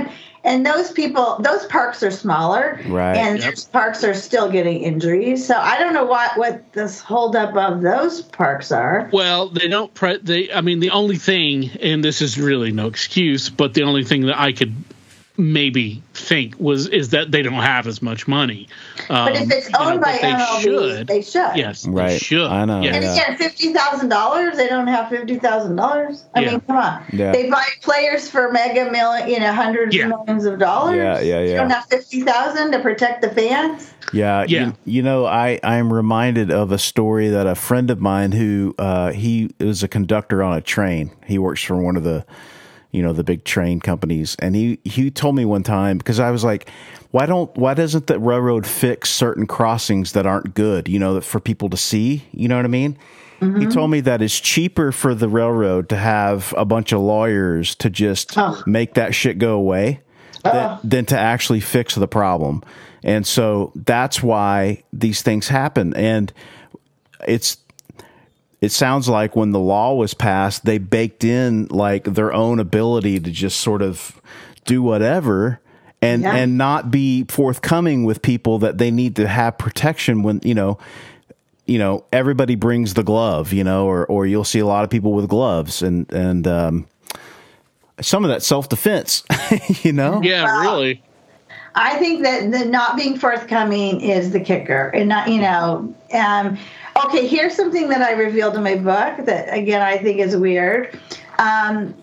And those people, those parks are smaller, Right. and Yep. those parks are still getting injuries. So I don't know what what this holdup of those parks are. Well, they don't. Pre- they. I mean, the only thing, and this is really no excuse, but the only thing that I could maybe think was is that they don't have as much money. Um, But if it's you know, owned by but they M L B, should. they should. Yes, Right. they should. I know, Yes. And yeah. again, fifty thousand dollars, they don't have fifty thousand dollars. I Yeah. mean, come on. Yeah. They buy players for mega million, you know, hundreds Yeah. of millions of dollars. Yeah, yeah, You yeah. don't have fifty thousand to protect the fans. Yeah, Yeah. You, you know, I I'm reminded of a story that a friend of mine who uh, he was a conductor on a train. He works for one of the, you know, the big train companies, and he he told me one time, because I was like, why don't why doesn't the railroad fix certain crossings that aren't good? You know, for people to see. You know what I mean? He told me that it's cheaper for the railroad to have a bunch of lawyers to just Oh. make that shit go away than, than to actually fix the problem. And so that's why these things happen. And it's, it sounds like when the law was passed, they baked in like their own ability to just sort of do whatever and, Yeah. and not be forthcoming with people that they need to have protection when, you know, you know, everybody brings the glove, you know, or, or you'll see a lot of people with gloves and, and, um, some of that self-defense, you know? Yeah, Wow. really. I think that the not being forthcoming is the kicker, and not, you know. Um, okay, here's something that I revealed in my book that, again, I think is weird. Um,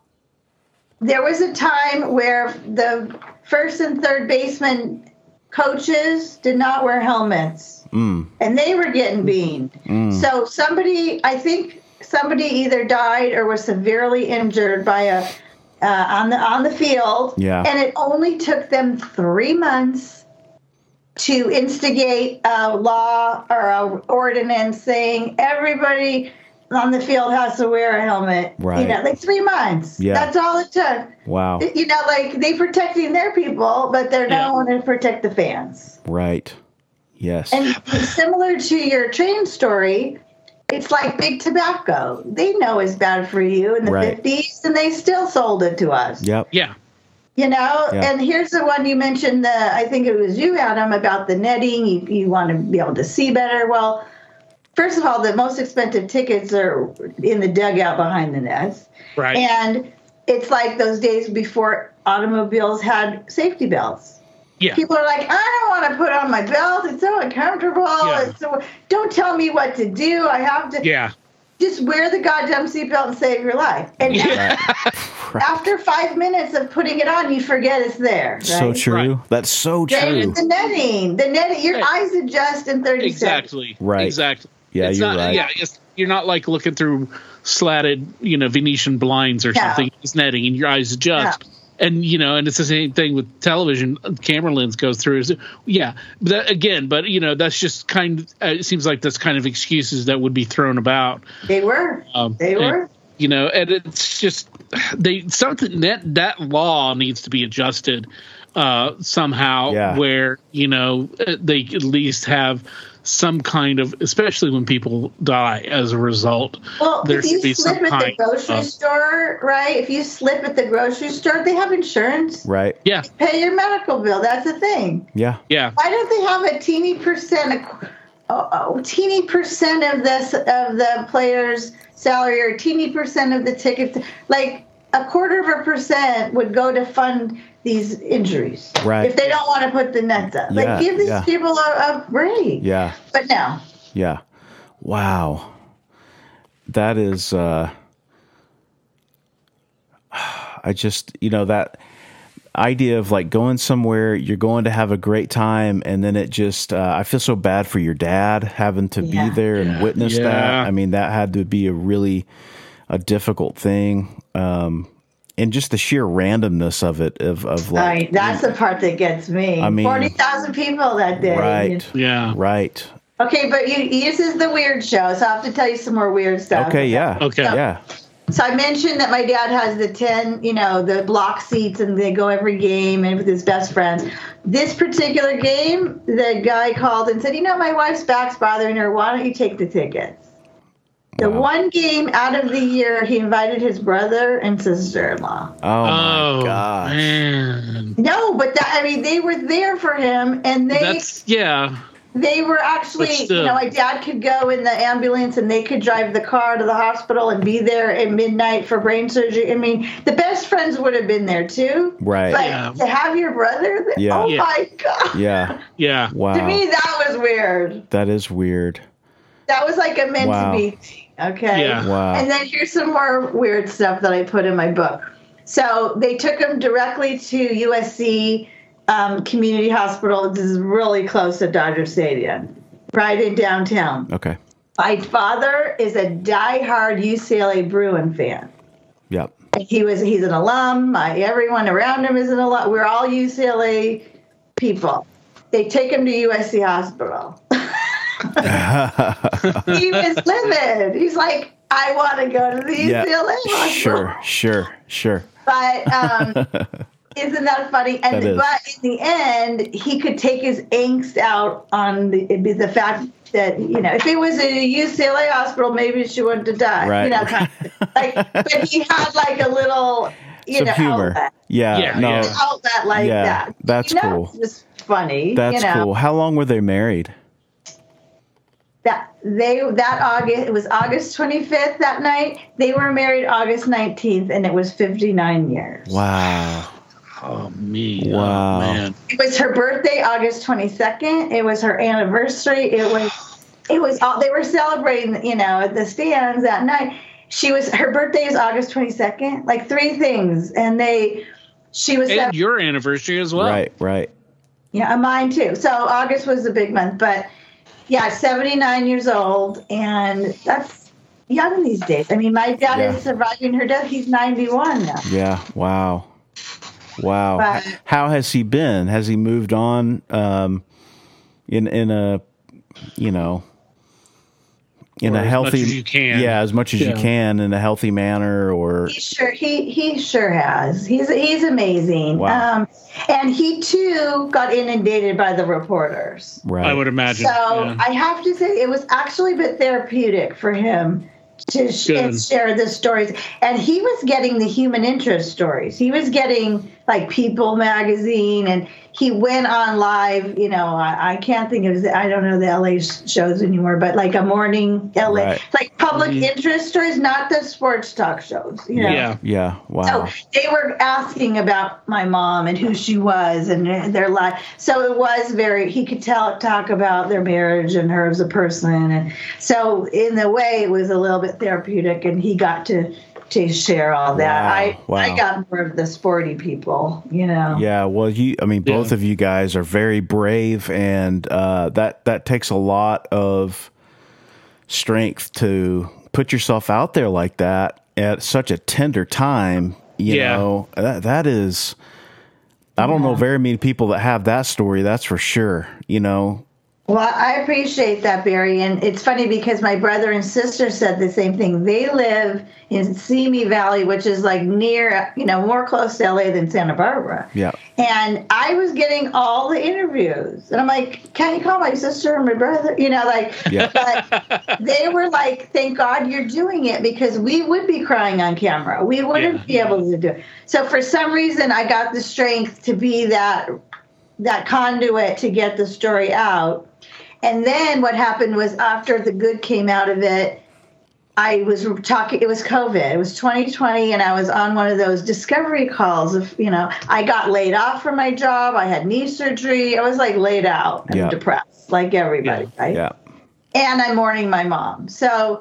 there was a time where the first and third baseman coaches did not wear helmets, Mm. and they were getting beaned. So somebody, I think somebody either died or was severely injured by a uh, on the on the field. Yeah. And it only took them three months to instigate a law or a ordinance saying everybody on the field has to wear a helmet. Right. You know, like three months. Yeah. That's all it took. Wow. You know, like they protecting their people, but they're Yeah. not wanting to protect the fans. Right. Yes. And similar to your train story, it's like big tobacco. They know it's bad for you in the Right. fifties, and they still sold it to us. Yep. Yeah. You know, Yeah. and here's the one you mentioned, the I think it was you, Adam, about the netting. You, you want to be able to see better. Well, first of all, the most expensive tickets are in the dugout behind the nets. Right. And it's like those days before automobiles had safety belts. Yeah. People are like, I don't want to put on my belt. It's so uncomfortable. Yeah. It's so, don't tell me what to do. I have to Yeah. just wear the goddamn seatbelt and save your life. And after five minutes of putting it on, you forget it's there. Right? So true. Right. That's so Then true. it's the netting. The netting. Your Right. eyes adjust in thirty seconds. Exactly. Right. Exactly. Yeah, it's you're not, right. Yeah, it's, you're not like looking through slatted, you know, Venetian blinds or No. something. It's netting, and your eyes adjust. And you know, and it's the same thing with television. Camera lens goes through. Is yeah, but that, again, but you know, that's just kind. Of, uh, it seems like that's kind of excuses that would be thrown about. They were. Um, They and, were. You know, and it's just they something that that law needs to be adjusted uh, somehow, Yeah. where you know they at least have some kind of, especially when people die as a result. Well, there if you should be slip some at the kind grocery of- store, right? If you slip at the grocery store, they have insurance. Right. Yeah, Pay your medical bill. That's a thing. Yeah. yeah, Why don't they have a teeny percent, a oh, oh, teeny percent of this of the player's salary, or a teeny percent of the tickets? Like a quarter of a percent would go to fund these injuries. Right. If they don't want to put the nets up, Yeah, like give these yeah. people a, a break. Yeah. But no. Yeah. Wow. That is, uh, I just, you know, that idea of like going somewhere, you're going to have a great time, and then it just, uh, I feel so bad for your dad having to Yeah. be there and witness Yeah. that. I mean, that had to be a really, a difficult thing. Um, and just the sheer randomness of it, of, of All like, right, that's the part that gets me. I mean- forty thousand people that day. right, yeah. right. Okay, but you, this is the weird show, so I have to tell you some more weird stuff. Okay. Yeah. Okay. Yeah. So I mentioned that my dad has the ten, you know, the block seats, and they go every game and with his best friends. This particular game, the guy called and said, you know, my wife's back's bothering her. Why don't you take the tickets? The Wow. one game out of the year, he invited his brother and sister-in-law. Oh, my Oh, gosh. man. No, but that, I mean, they were there for him, and they That's, yeah. they were actually, But you still. know, my dad could go in the ambulance, and they could drive the car to the hospital and be there at midnight for brain surgery. I mean, the best friends would have been there too. Right. But Yeah. to have your brother, there, Yeah. oh Yeah. my god! Yeah. Yeah. Wow. To me, that was weird. That is weird. That was like a meant Wow. to be thing. Okay. Yeah. Wow. And then here's some more weird stuff that I put in my book. So they took him directly to U S C um, Community Hospital. This is really close to Dodger Stadium, right in downtown. Okay. My father is a diehard U C L A Bruin fan. Yep. He was he's an alum. My, everyone around him is an alum. We're all U C L A people. They take him to U S C Hospital. He was livid. He's like, I want to go to the Yeah. U C L A hospital. Sure, sure, sure. But um, isn't that funny? And That is. but in the end, he could take his angst out on the, it'd be the fact that, you know, if it was a U C L A hospital, maybe she wouldn't have died. Right. You know, kind of, like, but he had like a little, you Some know, humor. outlet, Yeah, Yeah, no, yeah. outlet like Yeah, that. that's you know, cool. It's just funny. that's you know, cool. How long were they married? That they that August it was August twenty-fifth that night. They were married August nineteenth, and it was fifty-nine years. Wow. Oh, me. Wow. Oh, man. It was her birthday, August twenty-second. It was her anniversary. It was, it was all, they were celebrating, you know, at the stands that night. She was, her birthday is August twenty-second, like three things. And they, she was, And seven, your anniversary as well. Right, right. yeah, mine too. So August was the big month, but yeah, seventy-nine years old. And that's young these days. I mean, my dad Yeah. is surviving her death. He's ninety-one now. Yeah. Wow. Wow. But- H- How has he been? Has he moved on um, in in a you know in Or a as healthy much as you can. yeah as much as you Yeah. can in a healthy manner or He sure he he sure has. He's he's amazing. Wow. Um, and he too got inundated by the reporters. right? I would imagine. So yeah. I have to say it was actually a bit therapeutic for him to sh- Good. and share the stories. And he was getting the human interest stories. He was getting like People magazine, and he went on live. You know, I, I can't think of I don't know the L A shows anymore, but like a morning L A Right. like public Mhm. interest stories, not the sports talk shows. You know? Yeah. Yeah. Wow. So they were asking about my mom and who she was and their life. So it was very, he could tell, talk about their marriage and her as a person. And so in a way, it was a little bit therapeutic, and he got to, to share all that. Wow, I, wow. I got more of the sporty people, you know. Yeah, well, you. I mean, both Yeah. of you guys are very brave, and uh, that that takes a lot of strength to put yourself out there like that at such a tender time. You Yeah. know, that that is. I don't know very many people that have that story. That's for sure. You know. Well, I appreciate that, Barry. And it's funny because my brother and sister said the same thing. They live in Simi Valley, which is like near, you know, more close to L A than Santa Barbara. Yeah. And I was getting all the interviews. And I'm like, can you call my sister and my brother? You know, like, Yeah. but they were like, thank God you're doing it, because we would be crying on camera. We wouldn't Yeah. be able to do it. So for some reason, I got the strength to be that that conduit to get the story out. And then what happened was, after the good came out of it, I was talking, it was COVID, it was twenty twenty, and I was on one of those discovery calls of, you know, I got laid off from my job, I had knee surgery, I was like laid out and Yeah. depressed, like everybody, Yeah. right? Yeah. And I'm mourning my mom. So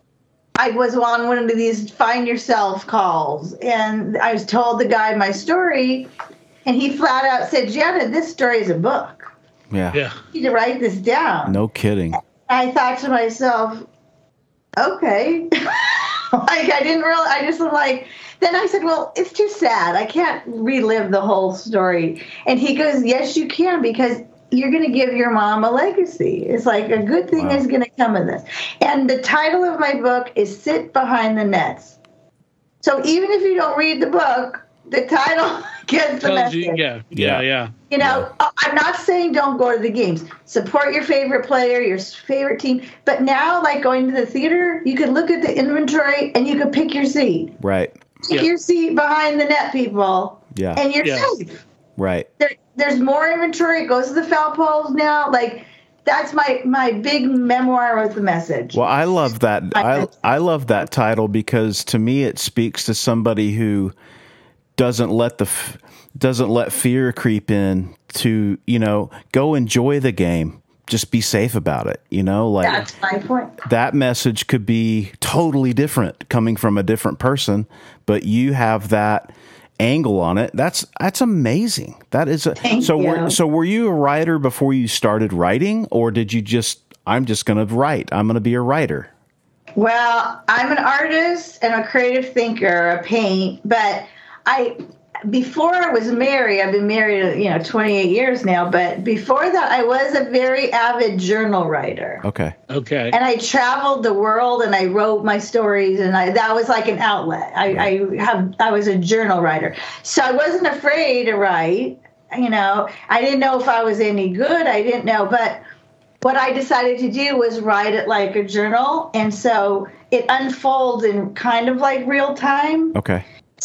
I was on one of these find yourself calls, and I was told the guy my story, and he flat out said, Janet, this story is a book. Yeah. Yeah. You need to write this down. No kidding. I thought to myself, okay. Like, I didn't really, I just was like, then I said, well, it's too sad. I can't relive the whole story. And he goes, yes, you can, because you're going to give your mom a legacy. It's like a good thing Wow. is going to come of this. And the title of my book is Sit Behind the Nets. So even if you don't read the book, The title gets the Tells message. you, yeah, yeah, yeah. You know, yeah. I'm not saying don't go to the games. Support your favorite player, your favorite team. But now, like going to the theater, you can look at the inventory and you can pick your seat. Right. Pick yeah. your seat behind the net, people. Yeah. And you're yeah. safe. Right. There, there's more inventory. It goes to the foul poles now. Like, that's my, my big memoir with the message. Well, I love that. I I love that title because to me it speaks to somebody who doesn't let the doesn't let fear creep in to, you know, go enjoy the game. Just be safe about it. You know, like that's my point. That message could be totally different coming from a different person, but you have that angle on it. That's that's amazing. That is a, Thank so. you. Were, so were you a writer before you started writing, or did you just? I'm just going to write. I'm going to be a writer. Well, I'm an artist and a creative thinker, a paint, but I. Before I was married, I've been married, you know, twenty-eight years now. But before that, I was a very avid journal writer. Okay. Okay. And I traveled the world and I wrote my stories, and I, that was like an outlet. I, I have I was a journal writer, so I wasn't afraid to write. You know, I didn't know if I was any good. I didn't know, but what I decided to do was write it like a journal, and so it unfolds in kind of like real time. Okay.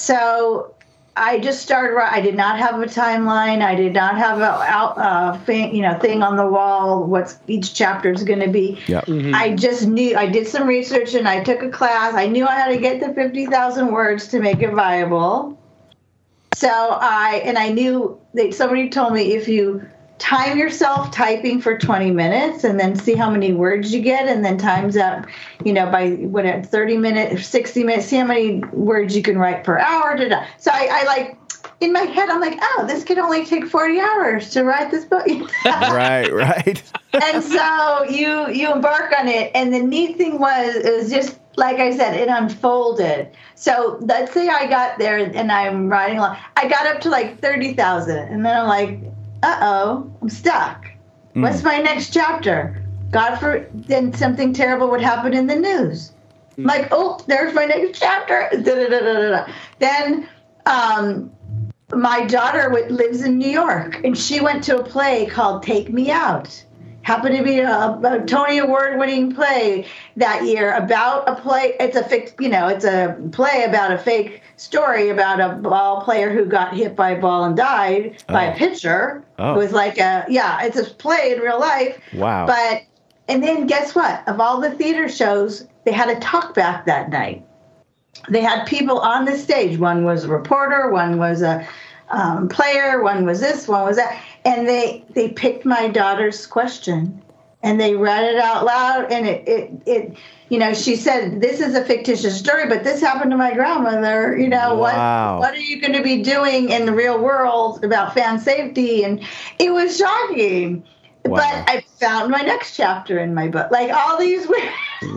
So I just started. I did not have a timeline. I did not have a out, uh, thing, you know, thing on the wall. What each chapter is going to be. Yeah. Mm-hmm. I just knew. I did some research and I took a class. I knew I had to get to fifty thousand words to make it viable. So I and I knew that somebody told me if you time yourself typing for twenty minutes and then see how many words you get, and then times that, you know, by what at thirty minutes, sixty minutes, see how many words you can write per hour. Da, da. So I, I like in my head, I'm like, oh, this could only take forty hours to write this book. Right, right. And so you you embark on it, and the neat thing was it was just like I said, it unfolded. So let's say I got there and I'm writing along. I got up to like thirty thousand, and then I'm like, uh-oh, I'm stuck. Mm. What's my next chapter? God for then something terrible would happen in the news. Mm. I'm like, oh, there's my next chapter. Da, da, da, da, da. Then um, my daughter w- lives in New York, and she went to a play called Take Me Out. Happened to be a, a Tony Award-winning play that year about a play. It's a fake, you know, it's a play about a fake story about a ball player who got hit by a ball and died oh. by a pitcher. Oh. It was like a, yeah, it's a play in real life. Wow. But, and then guess what? Of all the theater shows, they had a talk back that night. They had people on the stage. One was a reporter, one was a um, player, one was this, one was that. And they, they picked my daughter's question and they read it out loud. And it, it, it, you know, she said, this is a fictitious story, but this happened to my grandmother. You know, wow. what, what are you going to be doing in the real world about fan safety? And it was shocking. Wow. But I found my next chapter in my book. Like all these weird.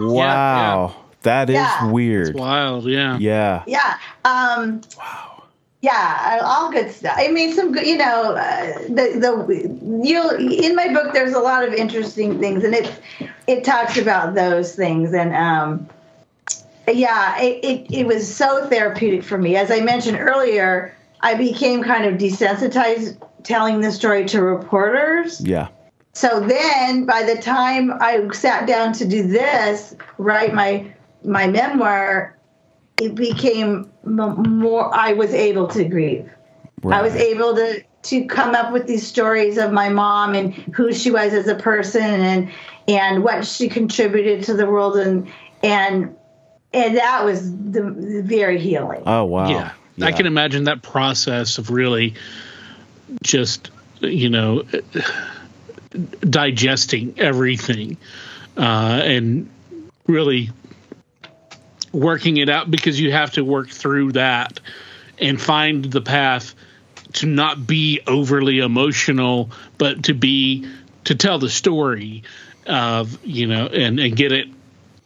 Wow. Yeah. That is yeah. weird. It's wild. Yeah. Yeah. Yeah. Um, wow. Yeah, all good stuff. I mean, some good, you know, uh, the the you in my book. There's a lot of interesting things, and it it talks about those things, and um, yeah, it, it it was so therapeutic for me. As I mentioned earlier, I became kind of desensitized telling the story to reporters. Yeah. So then, by the time I sat down to do this, write my my memoir, it became more, I was able to grieve. Right. I was able to, to come up with these stories of my mom and who she was as a person and, and what she contributed to the world. And, and, and that was the, very healing. Oh, wow. Yeah. yeah. I can imagine that process of really just, you know, digesting everything uh, and really working it out, because you have to work through that and find the path to not be overly emotional, but to be, to tell the story of, you know, and, and get it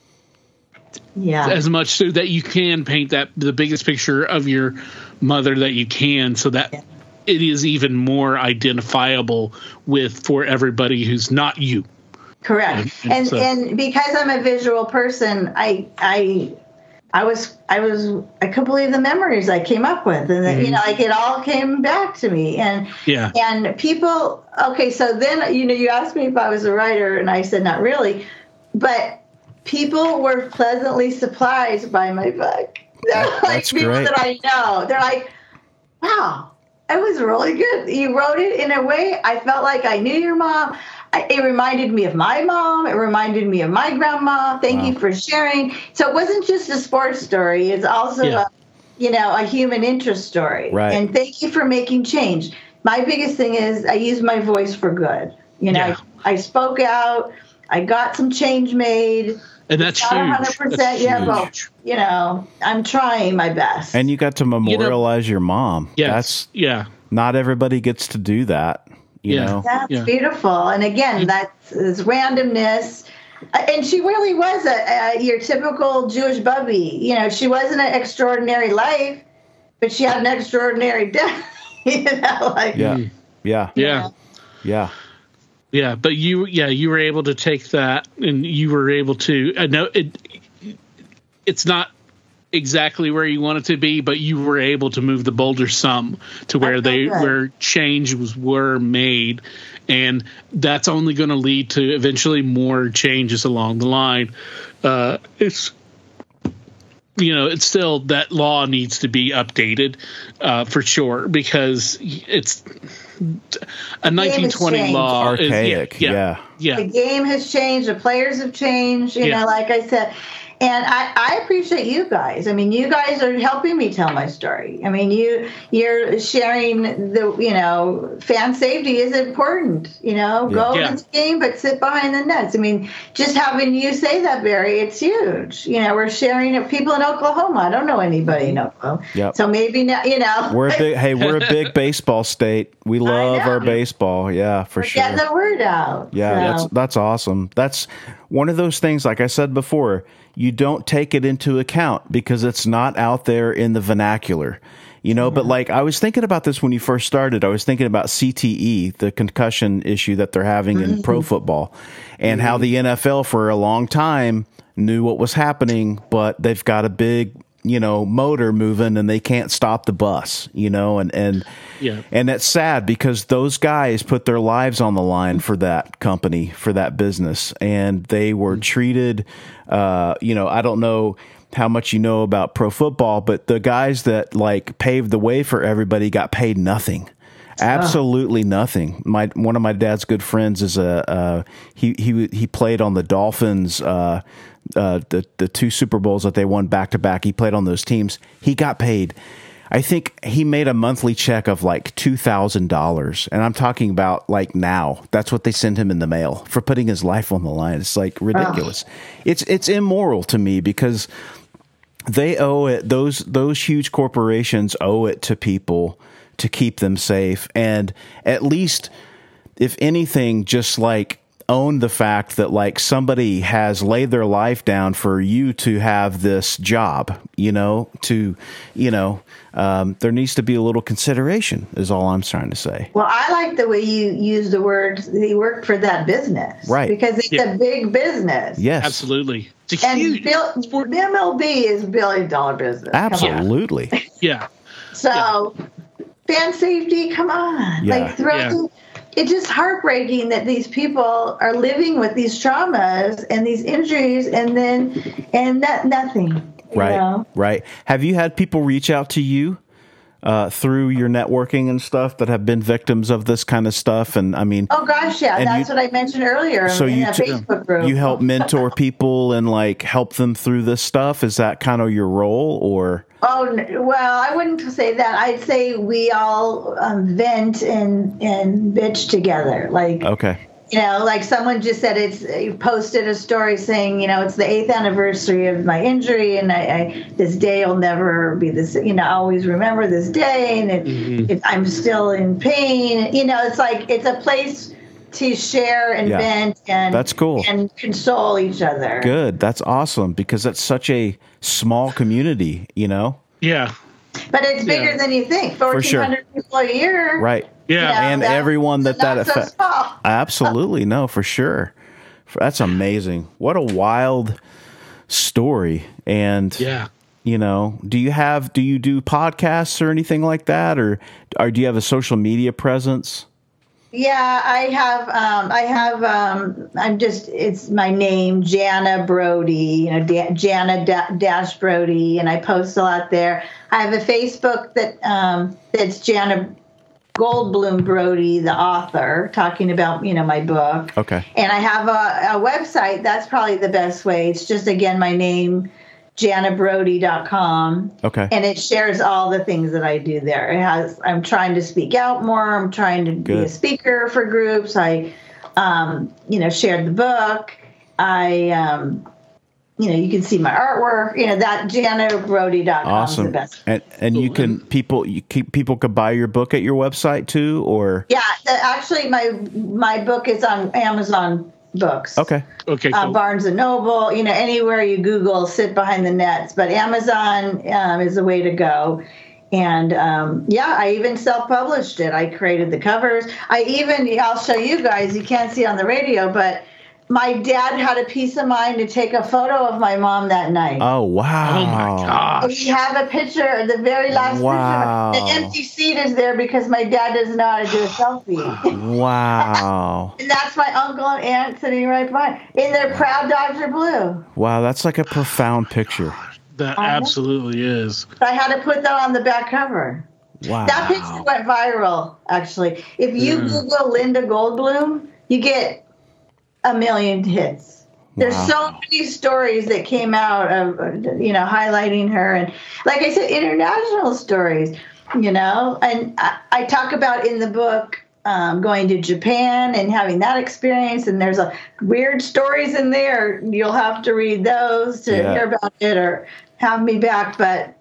yeah. as much so that you can paint that the biggest picture of your mother that you can, so that yeah. it is even more identifiable with for everybody who's not you. Correct. And and, and, so, and because I'm a visual person, I I I was, I was, I couldn't believe the memories I came up with, and mm-hmm. you know, like it all came back to me. And yeah, and people, okay, so then you know, you asked me if I was a writer, and I said not really, but people were pleasantly surprised by my book. They're like That's people great. that I know. They're like, wow, it was really good. You wrote it in a way I felt like I knew your mom. It reminded me of my mom. It reminded me of my grandma. Thank wow. you for sharing. So it wasn't just a sports story. It's also, yeah. a, you know, a human interest story. Right. And thank you for making change. My biggest thing is I use my voice for good. You know, yeah. I, I spoke out. I got some change made. And that's not huge. one hundred percent That's yeah, huge. but, you know, I'm trying my best. And you got to memorialize you know, your mom. Yes. That's, yeah. Not everybody gets to do that. You yeah. know? That's yeah. beautiful. And again, that's, that's randomness. And she really was a, a your typical Jewish bubby. You know, she wasn't an extraordinary life, but she had an extraordinary death. you know, like yeah. yeah, yeah, yeah, yeah. But you, yeah, you were able to take that, and you were able to. I know it. It's not exactly where you want it to be, but you were able to move the boulder some to where they good. where changes were made, and that's only going to lead to eventually more changes along the line. Uh, it's you know, it's still that law needs to be updated uh, for sure, because it's a nineteen twenty law. Archaic. Is, yeah, yeah, yeah. yeah. The game has changed. The players have changed. You yeah. know, like I said. And I, I appreciate you guys. I mean, you guys are helping me tell my story. I mean, you, you're sharing the, you know, fan safety is important. You know, yeah. go yeah. to the game, but sit behind the nets. I mean, just having you say that, Barry, it's huge. You know, we're sharing it. People in Oklahoma. I don't know anybody in Oklahoma. Yep. So maybe now, you know. We're a big, hey, we're a big baseball state. We love our baseball. Yeah, for we're sure. Getting the word out. Yeah, so. that's that's awesome. That's one of those things, like I said before, you don't take it into account because it's not out there in the vernacular, you know. Mm-hmm. But like I was thinking about this when you first started, I was thinking about C T E, the concussion issue that they're having mm-hmm. in pro football, and mm-hmm. how the N F L for a long time knew what was happening, but they've got a big, you know, motor moving and they can't stop the bus, you know, and, and, yeah. and it's sad because those guys put their lives on the line for that company, for that business. And they were treated, uh, you know, I don't know how much you know about pro football, but the guys that like paved the way for everybody got paid nothing. Absolutely nothing. My one of my dad's good friends is a uh, he he he played on the Dolphins, uh, uh, the the two Super Bowls that they won back to back. He played on those teams. He got paid. I think he made a monthly check of like two thousand dollars, and I'm talking about like now. That's what they send him in the mail for putting his life on the line. It's like ridiculous. Oh. It's it's immoral to me because they owe it. Those those huge corporations owe it to people to keep them safe, and at least, if anything, just like own the fact that like somebody has laid their life down for you to have this job, you know, to, you know, um, there needs to be a little consideration is all I'm trying to say. Well, I like the way you use the word, he worked for that business. Right. Because it's yeah. a big business. Yes. Absolutely. It's a and huge Bill, M L B is billion dollar business. Absolutely. Yeah. So yeah. fan safety, come on. Yeah. Like throw yeah. It's just heartbreaking that these people are living with these traumas and these injuries and then and not nothing. Right, know? right. Have you had people reach out to you uh, through your networking and stuff that have been victims of this kind of stuff? And I mean, oh gosh, yeah, that's you, what I mentioned earlier. So in you that t- Facebook group. You help mentor people and like help them through this stuff. Is that kind of your role, or? Oh well, I wouldn't say that. I'd say we all um, vent and and bitch together. Like okay. You know, like someone just said, it's you posted a story saying, you know, it's the eighth anniversary of my injury, and I, I this day will never be this. You know, I always remember this day, and it, mm-hmm. it, I'm still in pain. You know, it's like it's a place to share and yeah. vent and that's cool and console each other. Good, that's awesome because that's such a small community. You know. Yeah. But it's bigger yeah. than you think. fourteen hundred sure. people a year. Right. Yeah. You know, and that, everyone that that affects. So Absolutely. No, for sure. That's amazing. What a wild story. And yeah. You know, do you have, do you do podcasts or anything like that? Or, or do you have a social media presence? Yeah, I have, um, I have, um, I'm just, it's my name, Jana Brody, you know, da- Jana da- Dash Brody, and I post a lot there. I have a Facebook that, um, that's Jana Goldblum Brody, the author, talking about, you know, my book. Okay. And I have a, a website. That's probably the best way. It's just, again, my name, jana brody dot com. Okay. And it shares all the things that I do there. It has, I'm trying to speak out more. I'm trying to Good. be a speaker for groups. I, um, you know, shared the book. I, um, you know, you can see my artwork. You know, that jana brody dot com Awesome. is the best. And and you can people you keep people could buy your book at your website too, or Yeah, the, actually, my my book is on Amazon Books. okay. Okay, Uh, cool. Barnes and Noble, you know, anywhere you Google "Sit Behind the Nets," but Amazon um, is the way to go. And um, yeah, I even self-published it. I created the covers. I even, I'll show you guys. You can't see on the radio, but my dad had a piece of mind to take a photo of my mom that night. Oh wow. Oh my gosh. We have a picture, the very last Wow. picture. The empty seat is there because my dad doesn't know how to do a selfie. Wow. And that's my uncle and aunt sitting right behind. In their proud Doctor Blue. Wow, that's like a profound picture. That I know. absolutely is. I had to put that on the back cover. Wow. That picture went viral, actually. If you Google Linda Goldblum, you get a million hits. There's Wow. so many stories that came out of, you know, highlighting her. And like I said, international stories, you know. And I, I talk about in the book um, going to Japan and having that experience. And there's a weird stories in there. You'll have to read those to Yeah. hear about it or have me back. But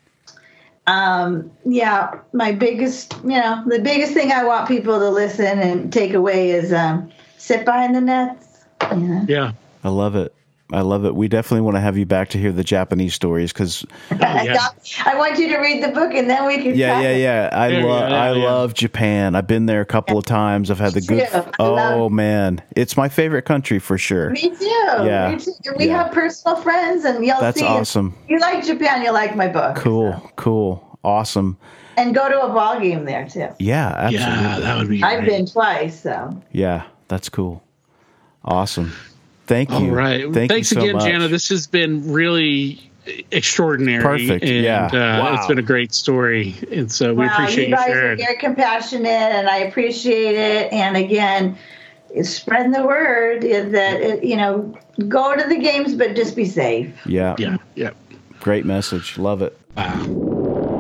um, yeah, my biggest, you know, the biggest thing I want people to listen and take away is um, sit behind the nets. You know? Yeah. I love it. I love it. We definitely want to have you back to hear the Japanese stories because yeah. I want you to read the book and then we can. yeah, talk. yeah, yeah. I Yeah, love yeah, I yeah. love Japan. I've been there a couple of times. I've had the Me good. too. I Oh love- man, it's my favorite country for sure. Me too. Yeah. Me too. We Yeah. have personal friends, and you'll That's see. awesome. If you like Japan, you like my book. Cool, cool, awesome. And go to a ball game there too. Yeah, absolutely. Yeah, that would be I've great. been twice, so. Yeah, that's cool. Awesome. Thank All you. right. Thank Thanks you so again, much. Jana. This has been really extraordinary. Perfect, And, yeah. Uh, Wow. It's been a great story. And so we Wow, appreciate you you guys are sharing. very compassionate, and I appreciate it. And again, spreading the word is that it, you know, go to the games, but just be safe. Yeah, Yeah. Yeah. great message. Love it. Wow.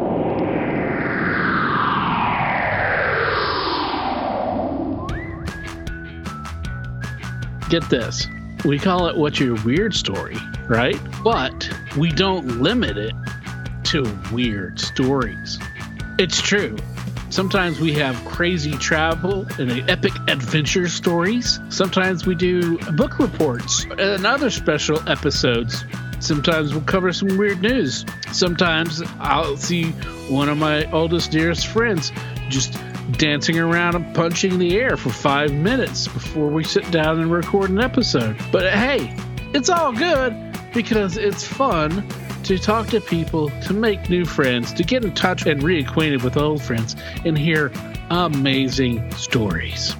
Get this. We call it What's Your Weird Story, right? But we don't limit it to weird stories. It's true. Sometimes we have crazy travel and epic adventure stories. Sometimes we do book reports and other special episodes. Sometimes we'll cover some weird news. Sometimes I'll see one of my oldest, dearest friends just dancing around and punching the air for five minutes before we sit down and record an episode. But hey, it's all good because it's fun to talk to people, to make new friends, to get in touch and reacquainted with old friends, and hear amazing stories.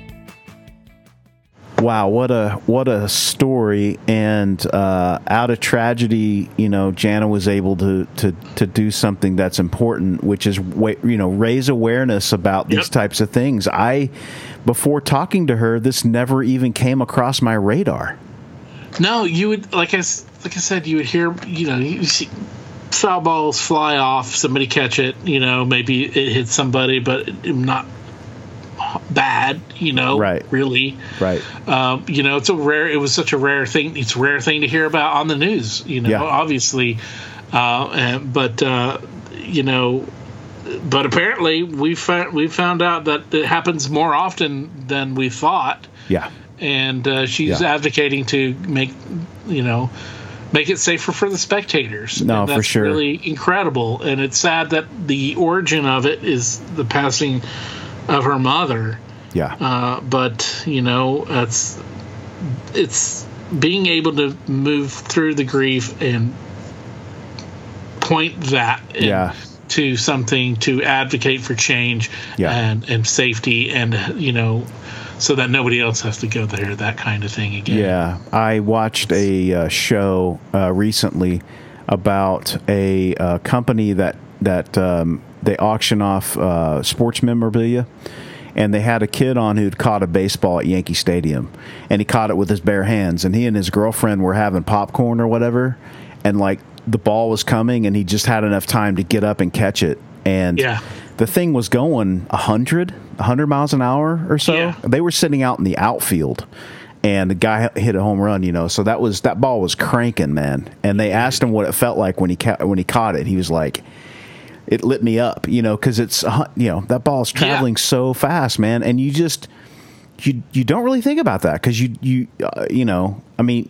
Wow, what a what a story! And uh, out of tragedy, you know, Jana was able to to to do something that's important, which is wa- you know raise awareness about these Yep. types of things. I, before talking to her, this never even came across my radar. No, you would like I s- like I said, you would hear you know you see foul balls fly off, somebody catch it, you know, maybe it hits somebody, but not bad, you know, Right. really. Right. Um, you know, it's a rare. It was such a rare thing. It's a rare thing to hear about on the news. You know, Yeah. obviously, uh, and, but uh, you know, but apparently we found we found out that it happens more often than we thought. Yeah. And uh, she's Yeah. advocating to make you know make it safer for the spectators. No, and for that's sure. really incredible. And it's sad that the origin of it is the passing of her mother. Yeah. Uh, but you know, it's it's being able to move through the grief and point that in, Yeah. to something to advocate for change Yeah. and, and safety, and you know, so that nobody else has to go there, that kind of thing again. Yeah, I watched a uh, show uh, recently about a uh, company that that um, they auction off uh, sports memorabilia, and they had a kid on who'd caught a baseball at Yankee Stadium, and he caught it with his bare hands, and he and his girlfriend were having popcorn or whatever, and like the ball was coming, and he just had enough time to get up and catch it, and Yeah. the thing was going a hundred, a hundred miles an hour or so. Yeah. They were sitting out in the outfield, and the guy hit a home run. You know, so that was that ball was cranking, man. And they asked him what it felt like when he ca- when he caught it. He was like, "It lit me up," you know, because it's a hun- you know that ball is traveling Yeah. so fast, man. And you just you you don't really think about that because you you uh, you know, I mean,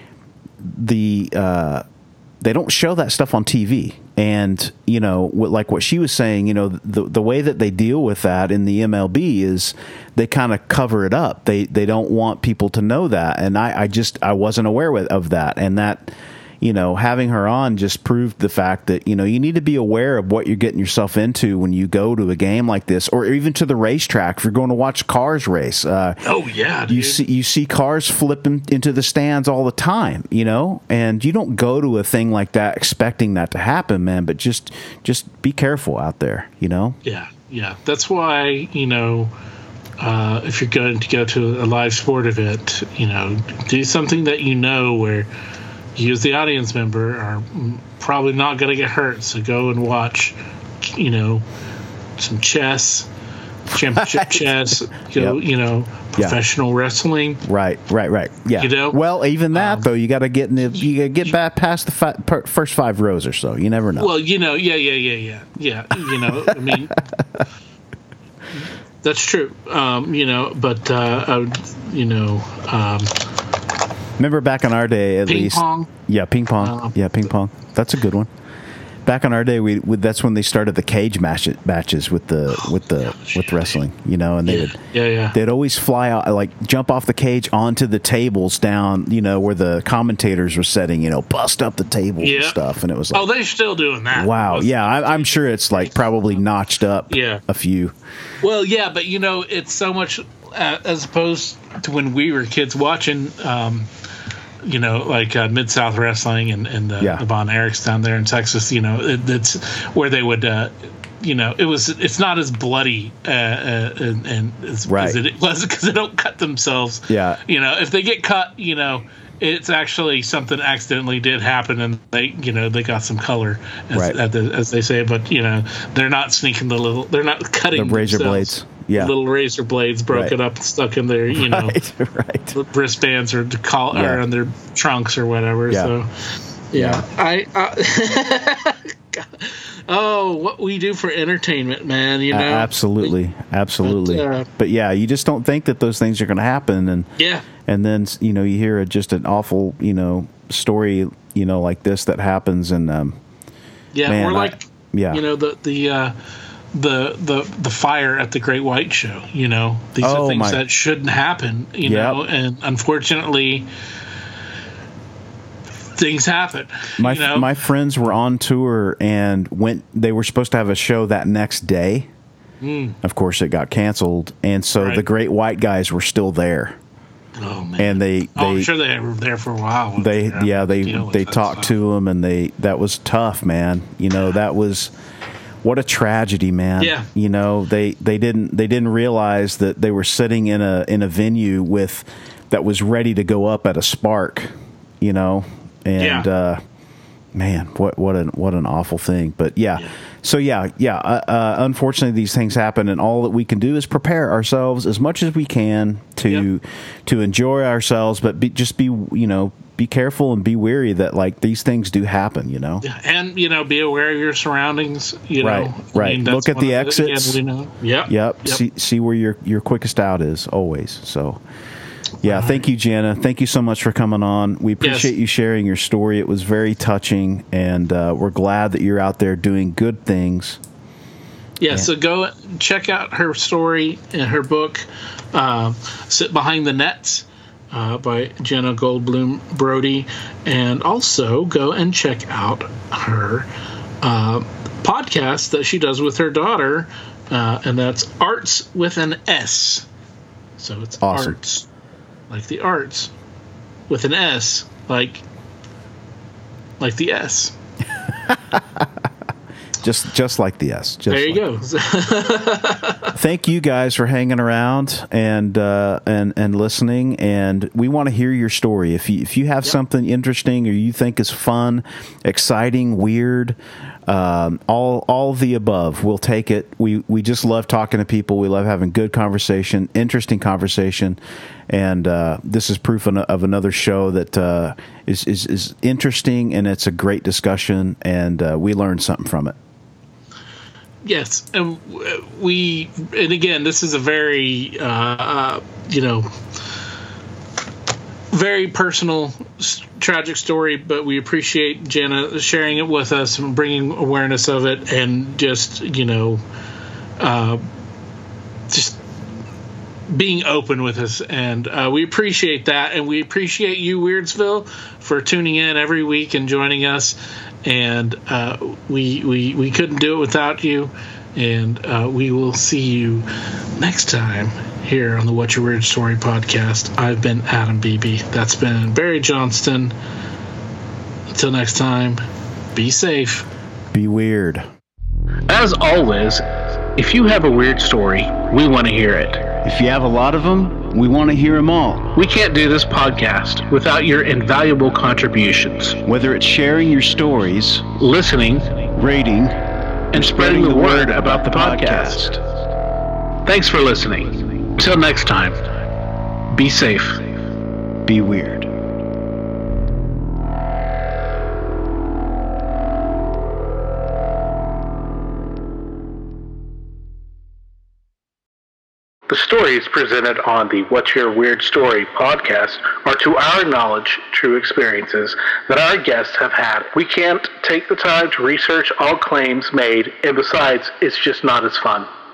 the uh, they don't show that stuff on T V. And, you know, what, like what she was saying, you know, the the way that they deal with that in the M L B is they kind of cover it up. They they don't want people to know that. And I, I just, I wasn't aware with, of that. And that, you know, having her on just proved the fact that, you know, you need to be aware of what you're getting yourself into when you go to a game like this, or even to the racetrack if you're going to watch cars race. Uh, Oh yeah, dude. you see you see cars flipping into the stands all the time, you know, and you don't go to a thing like that expecting that to happen, man. But just just be careful out there, you know. Yeah, yeah. That's why, you know, uh, if you're going to go to a live sport event, you know, do something that you know where you as the audience member are probably not going to get hurt. So go and watch, you know, some chess, championship Right. chess, go, Yep. you know, professional wrestling. Right, right, right. Yeah. You know? Well, even that Um, though, you got to get in the, you got to get back past the fi- per, first five rows or so. You never know. Well, you know, yeah, yeah, yeah, yeah, yeah. You know, I mean, that's true. Um, you know, but uh, I would, you know, um, Remember back in our day, at ping least. pong. Yeah, ping pong. Um, yeah, ping pong. That's a good one. Back in our day, we, we that's when they started the cage match, matches with the with the gosh, with yeah, wrestling, you know, and they Yeah, would yeah, yeah. they'd always fly out, like jump off the cage onto the tables down, you know, where the commentators were setting, you know, bust up the tables and Yeah. stuff, and it was like, Oh, they're still doing that. wow, yeah, I, I'm sure it's like probably notched up, Yeah. a few, Well, yeah, but you know, it's so much uh, as opposed to when we were kids watching, um, you know, like uh, Mid South Wrestling and, and the, Yeah. the Von Erichs down there in Texas. You know, it, it's where they would, uh, you know, it was. It's not as bloody uh, uh, and, and as, Right. as it was because they don't cut themselves. Yeah. You know, if they get cut, you know. It's actually something accidentally did happen, and they, you know, they got some color, as, Right. as, the, as they say. But you know, they're not sneaking the little, they're not cutting The razor themselves. blades. Yeah. Little razor blades broken Right. up and stuck in their, you know, right, right, wristbands or the call Yeah. or on their trunks or whatever. Yeah. So, yeah, I. I oh, what we do for entertainment, man! You A- know, absolutely, absolutely. But, uh, but yeah, you just don't think that those things are going to happen, and Yeah, and then you know you hear a, just an awful you know story you know like this that happens, and um, yeah. Man, We're I- like, yeah. you know, the the. Uh, the the the fire at the Great White Show, you know, these Oh, are things my- that shouldn't happen, you Yep. know, and unfortunately things happen. my you know? my friends were on tour and went. They were supposed to have a show that next day. Of course, it got canceled, and so Hmm. Right. the Great White guys were still there, oh man, and they they oh, I'm sure they were there for a while. they Yeah, yeah they deal with they that talked stuff. to him, and they that was tough, man. You know that was. What a tragedy, man. Yeah. You know, they, they didn't they didn't realize that they were sitting in a in a venue with that was ready to go up at a spark, you know. And Yeah. uh man, what what an what an awful thing. But yeah. Yeah. So yeah, yeah, uh, uh, unfortunately these things happen, and all that we can do is prepare ourselves as much as we can to Yep. to enjoy ourselves, but be, just be, you know, be careful and be wary that like these things do happen, you know. Yeah, and you know, be aware of your surroundings. You Right, know, right. that's Look at one the of exits. yeah, we know. Yep. Yep. Yep. See see where your your quickest out is always. So yeah, thank you, Jana. Thank you so much for coming on. We appreciate Yes. you sharing your story. It was very touching, and uh, we're glad that you're out there doing good things. Yeah, so go check out her story and her book, uh, "Sit Behind the Nets," uh, by Jenna Goldblum Brody, and also go and check out her uh, podcast that she does with her daughter, uh, and that's Arts with an S. So it's awesome. Arts, like the arts, with an S, like like the S. Just just like the S. Just there you like go. Thank you guys for hanging around and uh, and and listening. And we want to hear your story. If you if you have yep. something interesting or you think is fun, exciting, weird, um, all all of the above, we'll take it. We we just love talking to people. We love having good conversation, interesting conversation. And uh, this is proof of another show that uh, is, is is interesting, and it's a great discussion, and uh, we learned something from it. Yes, and we, and again, this is a very, uh, uh, you know, very personal, tragic story, but we appreciate Jana sharing it with us and bringing awareness of it, and just, you know, uh, just being open with us, and uh, we appreciate that, and we appreciate you, Weirdsville, for tuning in every week and joining us. And uh, we, we we couldn't do it without you. And uh, we will see you next time here on the What's Your Weird Story podcast. I've been Adam Beebe. That's been Barry Johnston. Until next time, be safe. Be weird. As always, if you have a weird story, we want to hear it. If you have a lot of them, we want to hear them all. We can't do this podcast without your invaluable contributions. Whether it's sharing your stories, listening, rating, and spreading the word about the podcast. Thanks for listening. Until next time, be safe. Be weird. The stories presented on the What's Your Weird Story podcast are, to our knowledge, true experiences that our guests have had. We can't take the time to research all claims made, and besides, it's just not as fun.